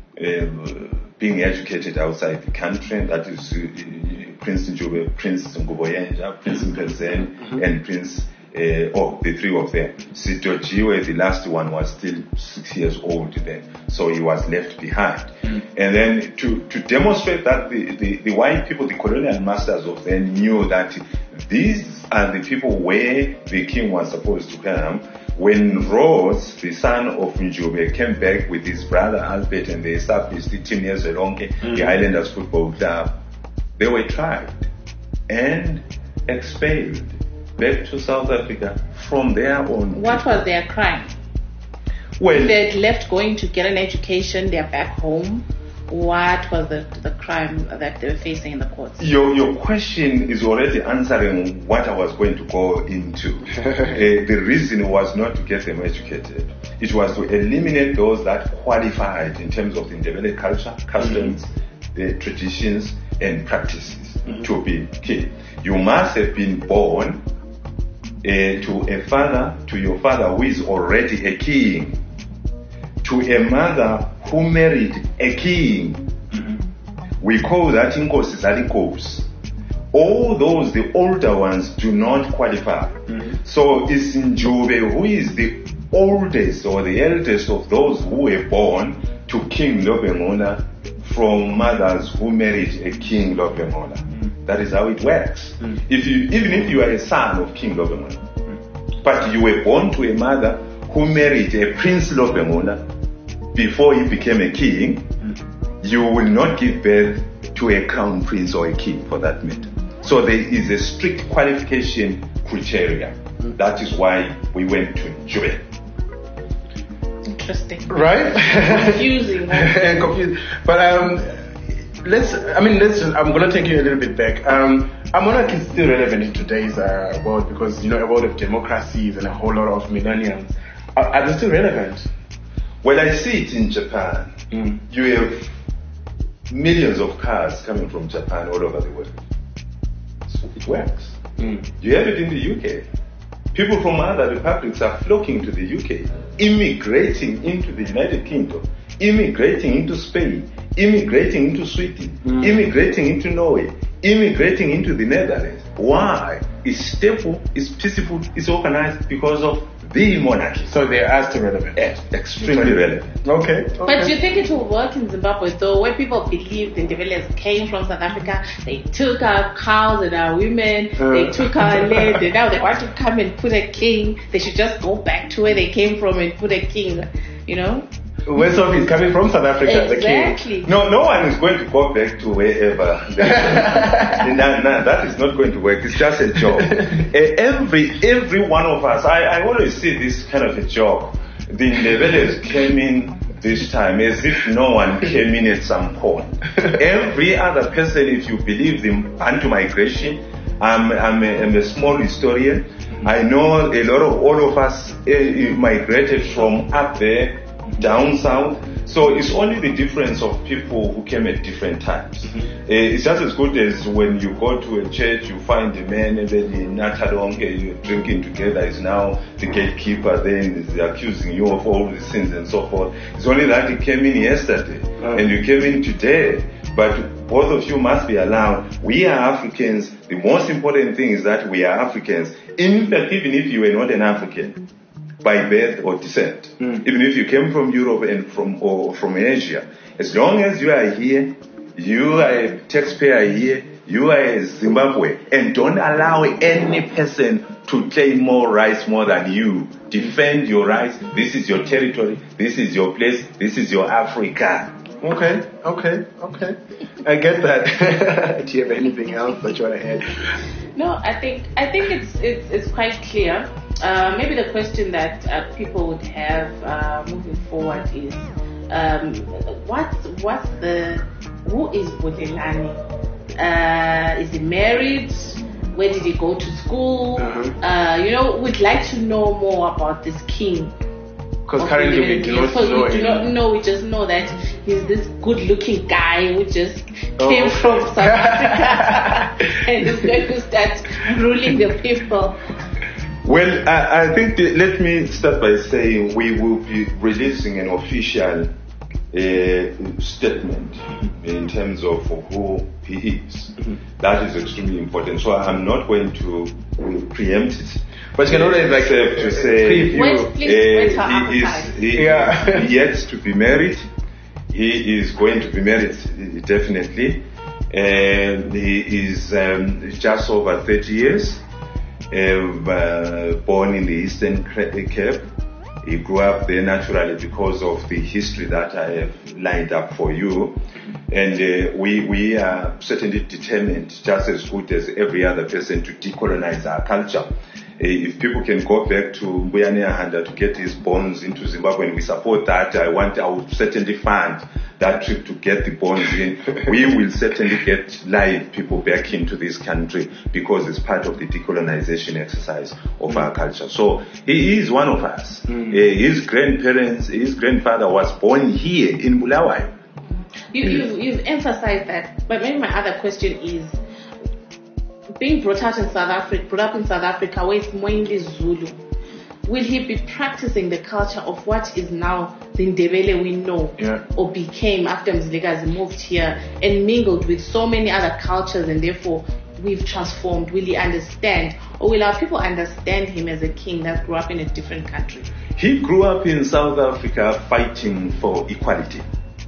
uh, being educated outside the country. That is uh, Prince Njube, Prince Nguboyenja, Prince Mpelzen, mm-hmm. and Prince, uh, oh, the three of them. Sitojiwe, the last one, was still six years old then, so he was left behind. Mm-hmm. And then to, to demonstrate that the, the, the white people, the colonial masters of then knew that these are the people where the king was supposed to come. When Rose, the son of Njube, came back with his brother Albert and they established the Team Yezelonke, mm-hmm. the Highlanders Football Club, they were tried and expelled back to South Africa from their own.
What was their crime?
Well,
they had left going to get an education, they're back home. What was the, the crime that they were facing in the courts?
Your your question is already answering what I was going to go into. uh, the reason was not to get them educated. It was to eliminate those that qualified in terms of the Ndebele culture, customs, mm-hmm. the traditions, and practices mm-hmm. to be king. You must have been born uh, to a father, to your father who is already a king, to a mother who married a king. Mm-hmm. We call that Inkosi Zalikos. All those, the older ones, do not qualify. Mm-hmm. So it's Njube who is the oldest or the eldest of those who were born to King Lobengula from mothers who married a King Lobengula. Mm-hmm. That is how it works. Mm-hmm. If you, even if you are a son of King Lobengula, mm-hmm. but you were born to a mother who married a Prince Lobengula before he became a king, mm. you will not give birth to a crown prince or a king for that matter. So there is a strict qualification criteria. Mm. That is why we went to Njube.
Interesting.
Right?
Confusing. Huh?
Confusing. But um, let's, I mean, let's, I'm going to take you a little bit back. Um, monarchy is still relevant in today's uh, world because, you know, a world of democracies and a whole lot of millennials. Are, are they still relevant?
Well, I see it in Japan. Mm. You have millions of cars coming from Japan all over the world. So it works. Mm. You have it in the U K. People from other republics are flocking to the U K, immigrating into the United Kingdom, immigrating into Spain, immigrating into Sweden, mm. immigrating into Norway, immigrating into the Netherlands. Why? It's stable, it's peaceful, it's organized because of the monarchy.
So they are still relevant.
Yes, extremely relevant.
Okay. okay.
But do you think it will work in Zimbabwe though, where people believe the Ndebelers came from South Africa, they took our cows and our women, uh. they took our land, and now they want to come and put a king. They should just go back to where they came from and put a king, you know?
Where somebody is coming from South Africa,
exactly.
the king.
No, no one is going to go back to wherever. no, no, that is not going to work. It's just a joke. uh, every every one of us, I, I always see this kind of a joke. The Ndebelers came in this time as if no one came in at some point. Every other person, if you believe in Bantu migration, I'm, I'm, a, I'm a small historian. I know a lot of all of us uh, migrated from up there down south. So it's only the difference of people who came at different times. Mm-hmm. Uh, it's just as good as when you go to a church, you find a man and then in Natadonke, you're drinking together, is now the gatekeeper, then is accusing you of all the sins and so forth. It's only that he came in yesterday mm-hmm. and you came in today. But both of you must be allowed. We are Africans. The most important thing is that we are Africans. in fact, even if you were not an African by birth or descent, mm. even if you came from Europe and from or from Asia, as long as you are here, you are a taxpayer here, you are a Zimbabwe, and don't allow any person to claim more rights more than you. Defend your rights. This is your territory. This is your place. This is your Africa.
Okay, okay, okay. I get that. Do you have anything else that you want to add?
No, I think I think it's it's, it's quite clear. Uh, maybe the question that uh, people would have uh, moving forward is, um, what's what's the who is Bulelani? Uh, is he married? Where did he go to school? Uh-huh. Uh, you know, we'd like to know more about this king.
Because currently we do not know.
We do not know. We just know that he's this good-looking guy who just oh. came from South Africa and is going to start ruling the people.
Well, I, I think the, let me start by saying we will be releasing an official uh, statement in terms of who he is. Mm-hmm. That is extremely important. So I'm not going to preempt it.
But you can always like
uh, to say
Wait, please,
uh, he is he yeah. yet to be married. He is going to be married definitely, and he is um, just over thirty years. Uh, born in the Eastern Cape. He grew up there naturally because of the history that I have lined up for you. And uh, we we are certainly determined, just as good as every other person, to decolonize our culture. Uh, if people can go back to Mbuyane Ahanda to get his bonds into Zimbabwe, and we support that, I want, I would certainly fund that trip to get the bonds in. We will certainly get live people back into this country because it's part of the decolonization exercise of our culture. So he is one of us. Mm. Uh, his grandparents, his grandfather was born here in Bulawayo.
You, you've, you've emphasized that, but maybe my other question is, being brought out in South Africa, brought up in South Africa, where it's mainly Zulu, will he be practicing the culture of what is now the Ndebele we know, yeah. or became after Mzilikazi moved here and mingled with so many other cultures, and therefore we've transformed? Will he understand, or will our people understand him as a king that grew up in a different country?
He grew up in South Africa fighting for equality.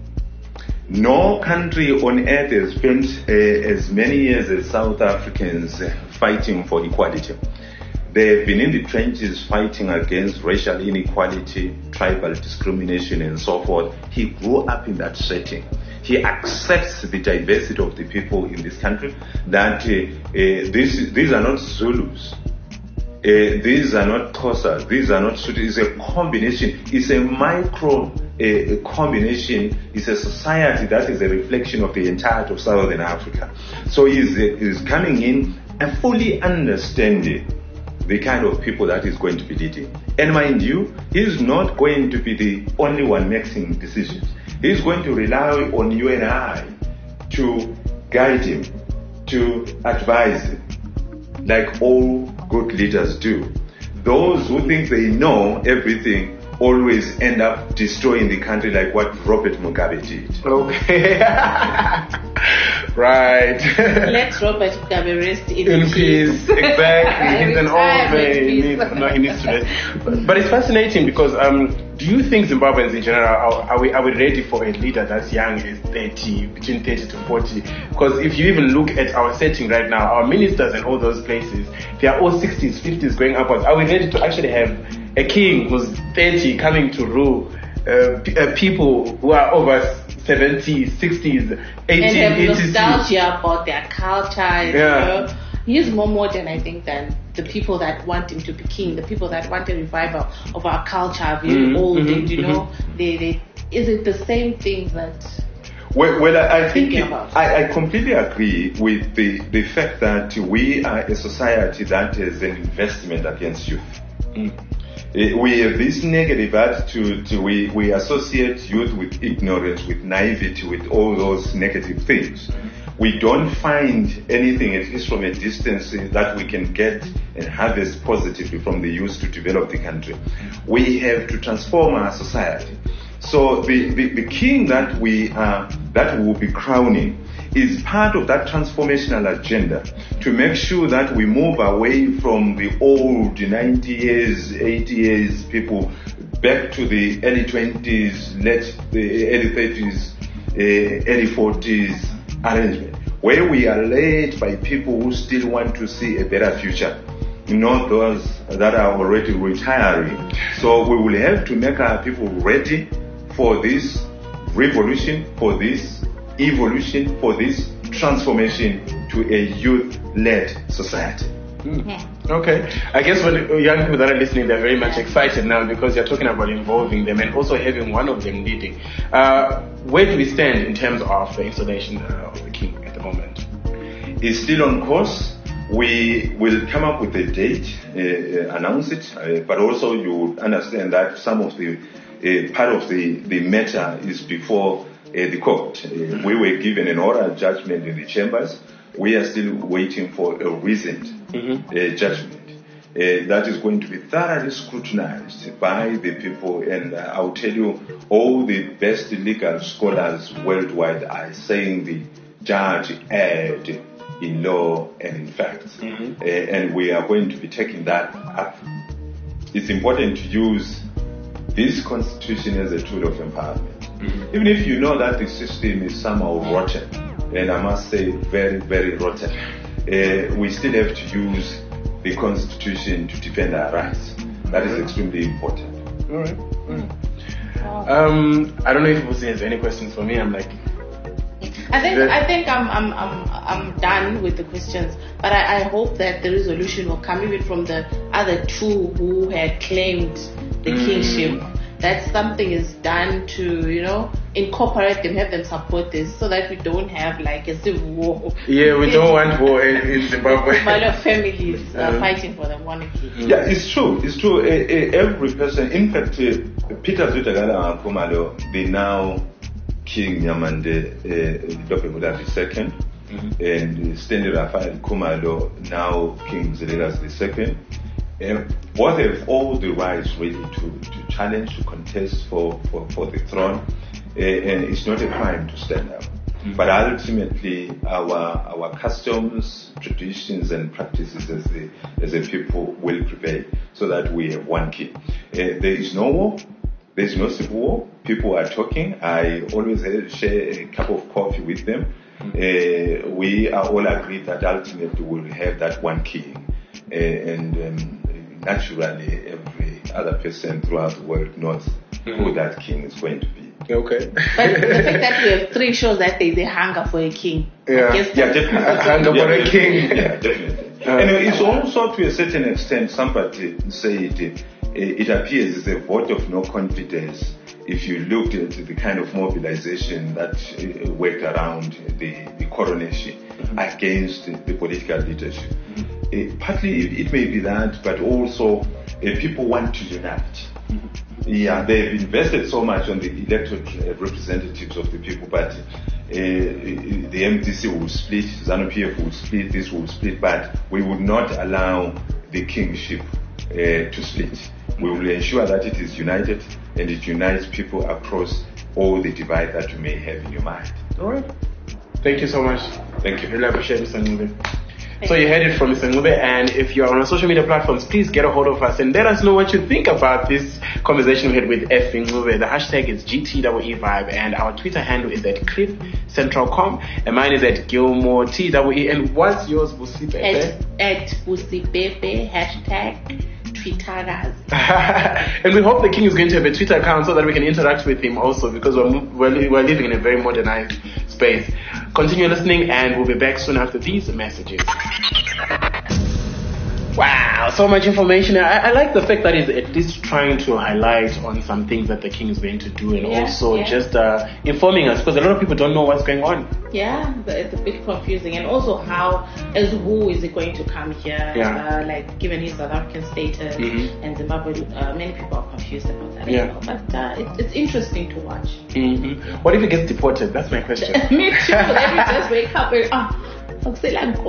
No country on earth has spent uh, as many years as South Africans uh, fighting for equality. They have been in the trenches fighting against racial inequality, tribal discrimination, and so forth. He grew up in that setting. He accepts the diversity of the people in this country, that uh, uh, this, these are not Zulus. Uh, these are not Xhosa. These are not Sotho. It's a combination. It's a micro a, a combination. It's a society that is a reflection of the entirety of Southern Africa. So he's, uh, he's coming in and fully understanding the kind of people that he's going to be leading. And mind you, he's not going to be the only one making decisions. He's going to rely on you and I to guide him, to advise him, like all good leaders do. Those who think they know everything always end up destroying the country, like what Robert Mugabe did.
Okay. Right.
Let Robert Mugabe rest in,
in
peace.
peace. Exactly. He's an old man. He needs, no, he needs to rest. But, but it's fascinating because um, do you think Zimbabweans in general are, are we are we ready for a leader that's young as thirty, between thirty to forty? Because if you even look at our setting right now, our ministers and all those places, they are all sixties, fifties going upwards. Are we ready to actually have a king who's thirty coming to rule uh, p- uh, people who are over seventies, sixties, eighties,
and have
eighties?
Nostalgia about their culture. And,
yeah.
You know, he's more modern, I think, than the people that want him to be king, the people that want a revival of our culture, very mm-hmm,
mm-hmm,
old, and you
mm-hmm.
know, they, they, is it the same thing that...
Well, well I, I think it,
about?
I, I completely agree with the, the fact that we are a society that is an investment against youth. Mm. We have this negative attitude. We, we associate youth with ignorance, with naivety, with all those negative things. We don't find anything, at least from a distance, that we can get and harvest positively from the youth to develop the country. We have to transform our society. So the, the, the king that we are, that we will be crowning is part of that transformational agenda to make sure that we move away from the old ninety years, eighty years people back to the early twenties, late the early thirties, uh, early forties arrangement, where we are led by people who still want to see a better future, not those that are already retiring. So we will have to make our people ready for this revolution, for this evolution, for this transformation to a youth-led society.
Mm. Okay. I guess when young people that are listening, they're very much excited now because you're talking about involving them and also having one of them leading. Uh, where do we stand in terms of the installation uh, of the king at the moment?
It's still on course. We will come up with a date, uh, uh, announce it, uh, but also you understand that some of the uh, part of the, the matter is before uh, the court. Uh, we were given an oral judgment in the chambers. We are still waiting for a reasoned mm-hmm. uh, judgment. Uh, that is going to be thoroughly scrutinized by the people, and uh, I'll tell you, all the best legal scholars worldwide are saying the judge erred in law and in facts. Mm-hmm. Uh, and we are going to be taking that up. It's important to use this constitution as a tool of empowerment. Mm-hmm. Even if you know that the system is somehow rotten, and I must say very, very rotten, uh, we still have to use the constitution to defend our rights. That is extremely important.
All right. All right. Um, I don't know if Busi has any questions for me. I'm like,
I think I think I'm I'm I'm I'm done with the questions, but I, I hope that the resolution will come even from the other two who had claimed the mm. kingship. That something is done to, you know, incorporate them, have them support this, so that we don't have like a civil war.
Yeah, we don't want war in, in Zimbabwe.
A lot of families are um, fighting for the monarchy.
Yeah, it's true. It's true. Uh, uh, every person, in fact, uh, Peter Zutagala Kumalo, the now King Nyamande Dopemula the second, mm-hmm. and Stanley Raphael Kumalo, now King Zelegas the second. Uh, both have all the rights really to, to challenge, to contest for, for, for the throne, uh, and it's not a crime to stand up. Mm-hmm. But ultimately, our our customs, traditions, and practices as a as a people will prevail, so that we have one king. Uh, there is no war. There is no civil war. People are talking. I always share a cup of coffee with them. Uh, we are all agreed that ultimately we will have that one king, uh, and. Um, Naturally, every other person throughout the world knows mm-hmm. who that king is going to be.
Okay.
But the fact that we have three shows that they, they hunger for a king.
Yeah, yeah, definitely.
Hunger for a king.
Yeah, definitely. Uh, and it's also, to a certain extent, somebody said it, it appears it's a vote of no confidence if you looked at the kind of mobilization that uh, worked around the, the coronation mm-hmm. against the political leadership. Mm-hmm. Uh, partly it, it may be that, but also uh, people want to unite. Mm-hmm. Yeah, they've invested so much on the elected uh, representatives of the people, but uh, the M D C will split, ZANU-P F will split, this will split, but we would not allow the kingship uh, to split. We will ensure that it is united and it unites people across all the divide that you may have in your mind.
All right. Thank you so much.
Thank you.
Really appreciate it, Mister Ngube. So you heard it from Mister Ngube, and if you're on our social media platforms, please get a hold of us and let us know what you think about this conversation we had with F. Ngube. The hashtag is G T E E Vibe, and our Twitter handle is at cliff central dot com, and mine is at Gilmore T E E. And what's yours, Busi Pepe?
At, at Busi Pepe, hashtag Twitteras.
And we hope the king is going to have a Twitter account so that we can interact with him also, because we're, we're, we're living in a very modernized space. Continue listening, and we'll be back soon after these messages. Wow, so much information. I, I like the fact that he's at least trying to highlight on some things that the king is going to do, and yeah, also yeah. just uh, informing us, because a lot of people don't know what's going on.
Yeah, it's a bit confusing. And also how, as who is he going to come here?
Yeah.
Uh, like, given his South African status
mm-hmm.
and Zimbabwe, uh, many people are confused about that
yeah.
as well. But uh, it, it's interesting to watch.
Mm-hmm. What if he gets deported? That's my question.
Me too. Let me just wake up and, oh, Because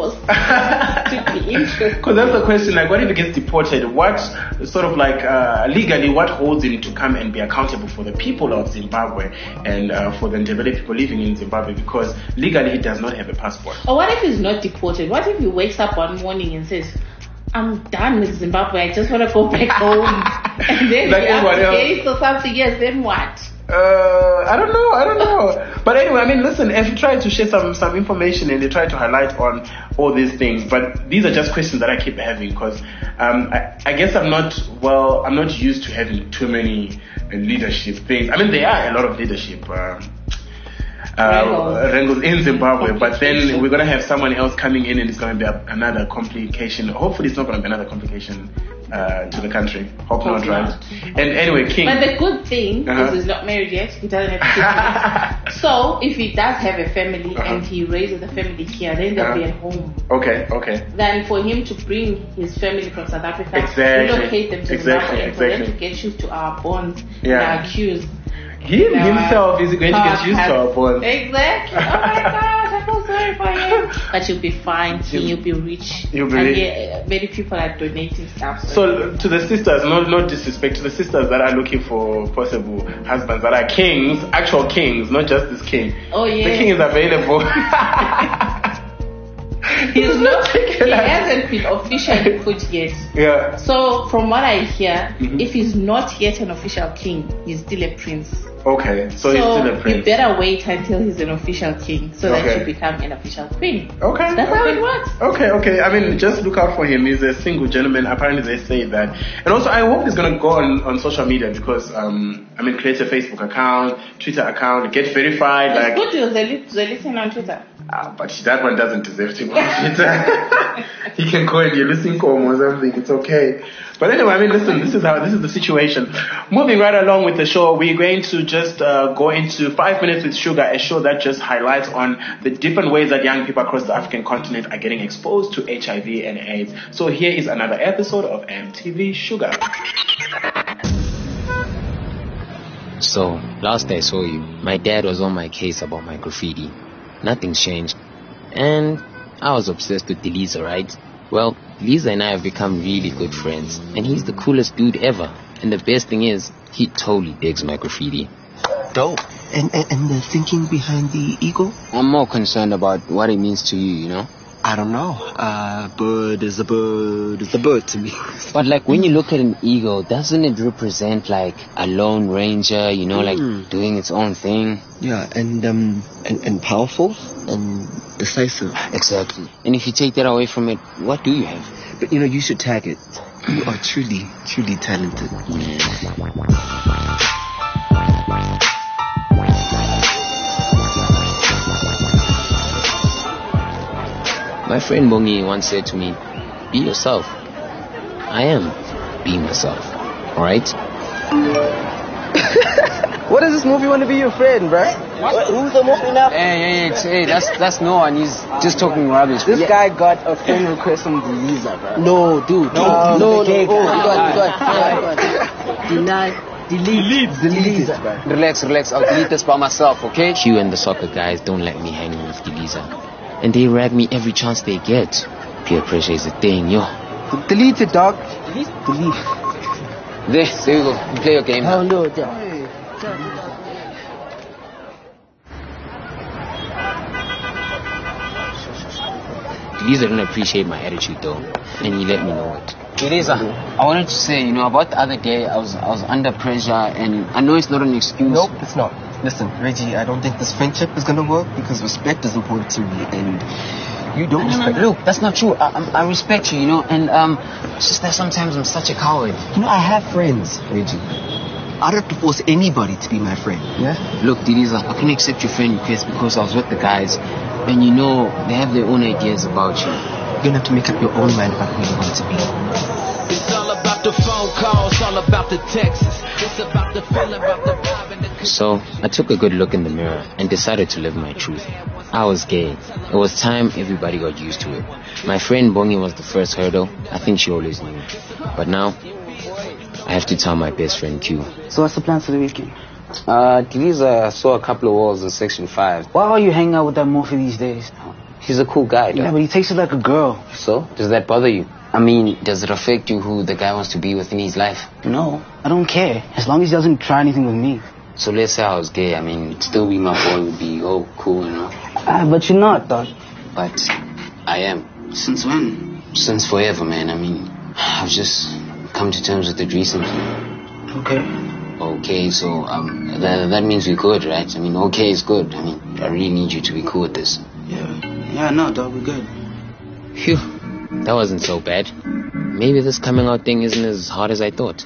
that's the question, like, what if he gets deported? What sort of like uh, legally, what holds him to come and be accountable for the people of Zimbabwe and uh, for the Ndebele people living in Zimbabwe? Because legally he does not have a passport.
Or what if he's not deported? What if he wakes up one morning and says, I'm done with Zimbabwe, I just want to go back home? And then
like
he asks or something, yes, then what?
Uh, I don't know, I don't know. But anyway, I mean, listen, if you try to share some, some information and they try to highlight on all these things, but these are just questions that I keep having because um, I, I guess I'm not, well, I'm not used to having too many leadership things. I mean, there are a lot of leadership uh, uh, wrangles in Zimbabwe, but then we're going to have someone else coming in and it's going to be a, another complication. Hopefully it's not going to be another complication Uh, to the country. Hope, Hope not, right? Not. And anyway, King.
But the good thing uh-huh. is he's not married yet. He doesn't have kids. So if he does have a family uh-huh. and he raises the family here, then they'll uh-huh. be at home.
Okay, okay.
Then for him to bring his family from South Africa,
exactly.
relocate them to
exactly.
Zimbabwe, and for
exactly.
them to get used to our bonds
yeah.
and our cues.
He no, himself is going to get used to our bonds.
Exactly. Oh my gosh, I feel sorry for him. But you'll be fine. He, you'll be rich.
You'll be
and
rich.
Yeah, many people are donating stuff. So,
so to the sisters, no, no disrespect to the sisters that are looking for possible husbands that are kings, actual kings, not just this king.
Oh yeah.
The king is available.
He's not, he hasn't been officially put yet.
Yeah.
So from what I hear,
mm-hmm.
if he's not yet an official king, he's still a prince.
Okay, so,
so
he's still a prince.
You better wait until he's an official king so
okay.
that you become an official queen.
Okay.
That's
okay.
how it works.
Okay, okay. I mean, just look out for him. He's a single gentleman. Apparently they say that. And also I hope he's going to go on, on social media because, um, I mean, create a Facebook account, Twitter account, get verified.
It's
like,
good to they, they listen on Twitter.
Ah, but that one doesn't deserve to go on Twitter. He can call it Yelusinkom or something. It's okay. But anyway, I mean, listen, this is how, this is the situation. Moving right along with the show, we're going to just uh, go into Five Minutes with Sugar, a show that just highlights on the different ways that young people across the African continent are getting exposed to H I V and AIDS. So here is another episode of M T V Sugar.
So, last I saw you, my dad was on my case about my graffiti. Nothing's changed. And I was obsessed with Delisa, right? Well, Lisa and I have become really good friends, and he's the coolest dude ever. And the best thing is, he totally digs my graffiti.
Dope. And, and and the thinking behind the eagle?
I'm more concerned about what it means to you, you know?
I don't know. Uh, bird is a bird is a bird to me.
But like when you look at an eagle, doesn't it represent like a lone ranger, you know, mm. like doing its own thing?
Yeah, and um and, and powerful and decisive.
Exactly. And if you take that away from it, what do you have?
But you know, you should tag it. You are truly, truly talented.
My friend Bongi once said to me, be yourself. I am being myself. Alright?
What is this movie want to be your friend, bro?
What? Who's the movie now?
Hey, hey, hey, that's that's no one. He's just talking rubbish.
This
yeah.
guy got a friend request from Delisa, bro.
No, dude.
No, no, no.
no.
Oh, you got, you got. Deny, delete, delete it, bro.
Relax, relax. I'll delete this by myself, okay? Q and the soccer guys don't let me hang with Delisa. And they rag me every chance they get. Peer pressure is a thing, yo.
Delete it, dog. Delete? Delete.
There, there you go. You play your game now.
Oh, no,
Delisa didn't appreciate my attitude though, and he let me know it. Delisa, I wanted to say, you know, about the other day, I was I was under pressure, and I know it's not an excuse.
Nope, it's not. Listen, Reggie, I don't think this friendship is gonna work because respect is important to me, and you don't
no,
respect.
No, no, look, that's not true. I, I, I respect you, you know, and um, it's just that sometimes I'm such a coward.
You know, I have friends, Reggie. I don't have to force anybody to be my friend. Yeah.
Look, Delisa, I can accept your friend request because I was with the guys, and you know they have their own ideas about you.
You're gonna have to make up your own mind about who you want to be.
It's all about the phone calls, all about the texts. It's about the feeling, about the vibe and the...
So I took a good look in the mirror and decided to live my truth. I was gay. It was time everybody got used to it. My friend Bongi was the first hurdle. I think she always knew. But now, I have to tell my best friend Q.
So what's the plans for the weekend?
Uh, Delisa saw a couple of walls in section five.
Why are you hanging out with that morphe these days?
He's a cool guy, though.
Yeah, but he takes it like a girl.
So? Does that bother you? I mean, does it affect you who the guy wants to be with in his life?
No, I don't care. As long as he doesn't try anything with me.
So let's say I was gay. I mean, it'd still be my boy, would be, oh, cool, you know?
Uh, but you're not, dog.
But I am.
Since when?
Since forever, man. I mean, I've just come to terms with it recently.
Okay.
Okay, so um, that, that means we're good, right? I mean, okay is good. I mean, I really need you to be cool with this.
Yeah, yeah, no, dog, we're good.
Phew, that wasn't so bad. Maybe this coming out thing isn't as hard as I thought.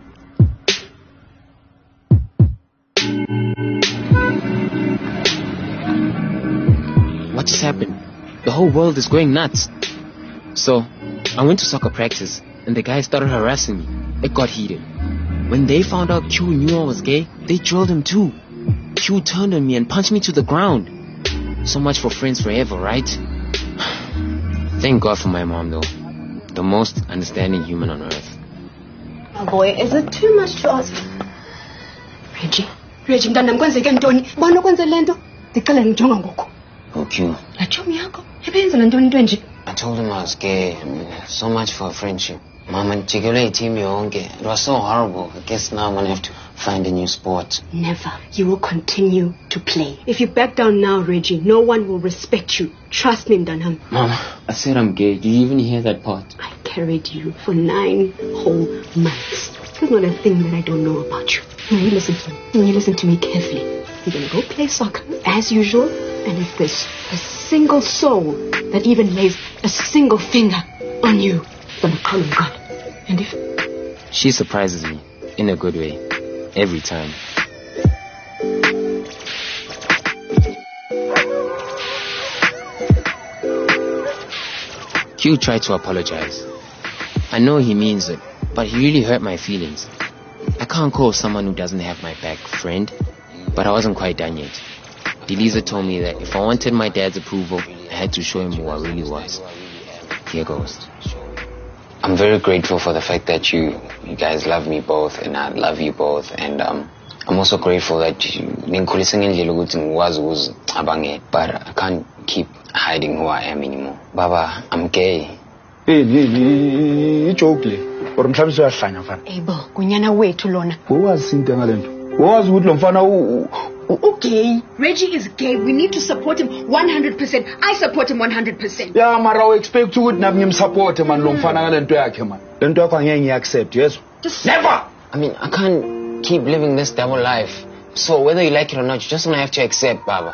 What just happened? The whole world is going nuts. So, I went to soccer practice, and the guys started harassing me. It got heated. When they found out Q knew I was gay, they drilled him too. Q turned on me and punched me to the ground. So much for friends forever, right? Thank God for my mom, though. The most understanding human on earth.
Oh boy, is it too much to ask? Reggie, Reggie, mntana kwenzeke ntoni? Bona kwenze lento? Ndicela ngijonga ngoku.
Oh, Q.
La chomi yakho, ebenzela ntoni into nje?
I told him I was gay. I mean, so much for a friendship. Mama, nijikele team yonke. It was so horrible. I guess now I'm gonna have to find a new sport.
Never. You will continue to play. If you back down now, Reggie, no one will respect you. Trust me, Mdanam.
Mama, I said I'm gay. Did you even hear that part?
I carried you for nine whole months. There's not a thing that I don't know about you. Now you listen to me. Now you listen to me carefully. You're gonna go play soccer as usual, and if there's a single soul that even lays a single finger on you, I'm gonna call him God. And if
she surprises me in a good way every time. Q tried to apologize. I know he means it, but he really hurt my feelings. I can't call someone who doesn't have my back friend, but I wasn't quite done yet. Delisa told me that if I wanted my dad's approval, I had to show him who I really was. Here goes. I'm very grateful for the fact that you you guys love me both, and I love you both, and um, I'm also grateful that you but I can't keep hiding who I am anymore. Baba, I'm gay.
Hey, joke le. Or mhlawumbe uyahlanya mfana.
Ebo, kunyana wethu lona.
Wazi into ngalento. Wazi ukuthi lo mfana
okay. Reggie is gay. We need to support him one hundred percent. I support him one hundred percent.
Yeah, mara we expect ukuthi nami ngimsupport man lo mfana ngalento yakhe man. Lento yakho angeke ngiaccept, yes?
Just
never.
I mean, I can't keep living this double life. So whether you like it or not, you just gonna have to accept, Baba.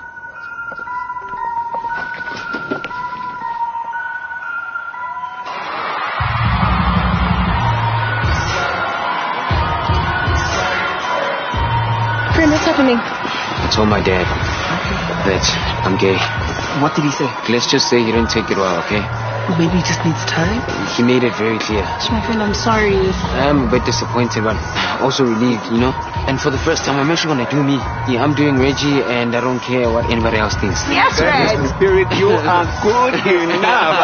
Friend, what's happening?
I told my dad that I'm gay.
What did he say?
Let's just say he didn't take it well, okay?
Well, maybe he just needs time.
He made it very clear.
My friend, I'm sorry.
I'm a bit disappointed, but also relieved, you know? And for the first time, I'm actually gonna do me. Yeah, I'm doing Reggie, and I don't care what anybody else thinks.
Yes, Reg.
Spirit, you are good enough.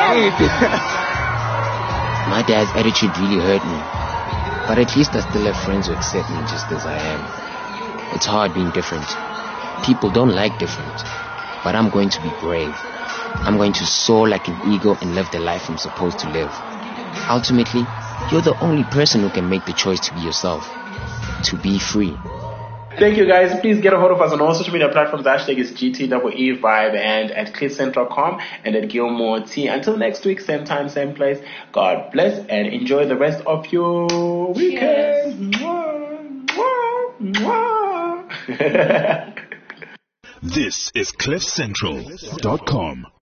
My dad's attitude really hurt me. But at least I still have friends who accept me just as I am. It's hard being different. People don't like different. But I'm going to be brave. I'm going to soar like an eagle and live the life I'm supposed to live. Ultimately, you're the only person who can make the choice to be yourself. To be free.
Thank you, guys. Please get a hold of us on all social media platforms. The hashtag is G T E E Vibe and at cliff central dot com and at Gilmore T. Until next week, same time, same place. God bless and enjoy the rest of your weekend. Mwah, mwah, mwah.
This is cliff central dot com.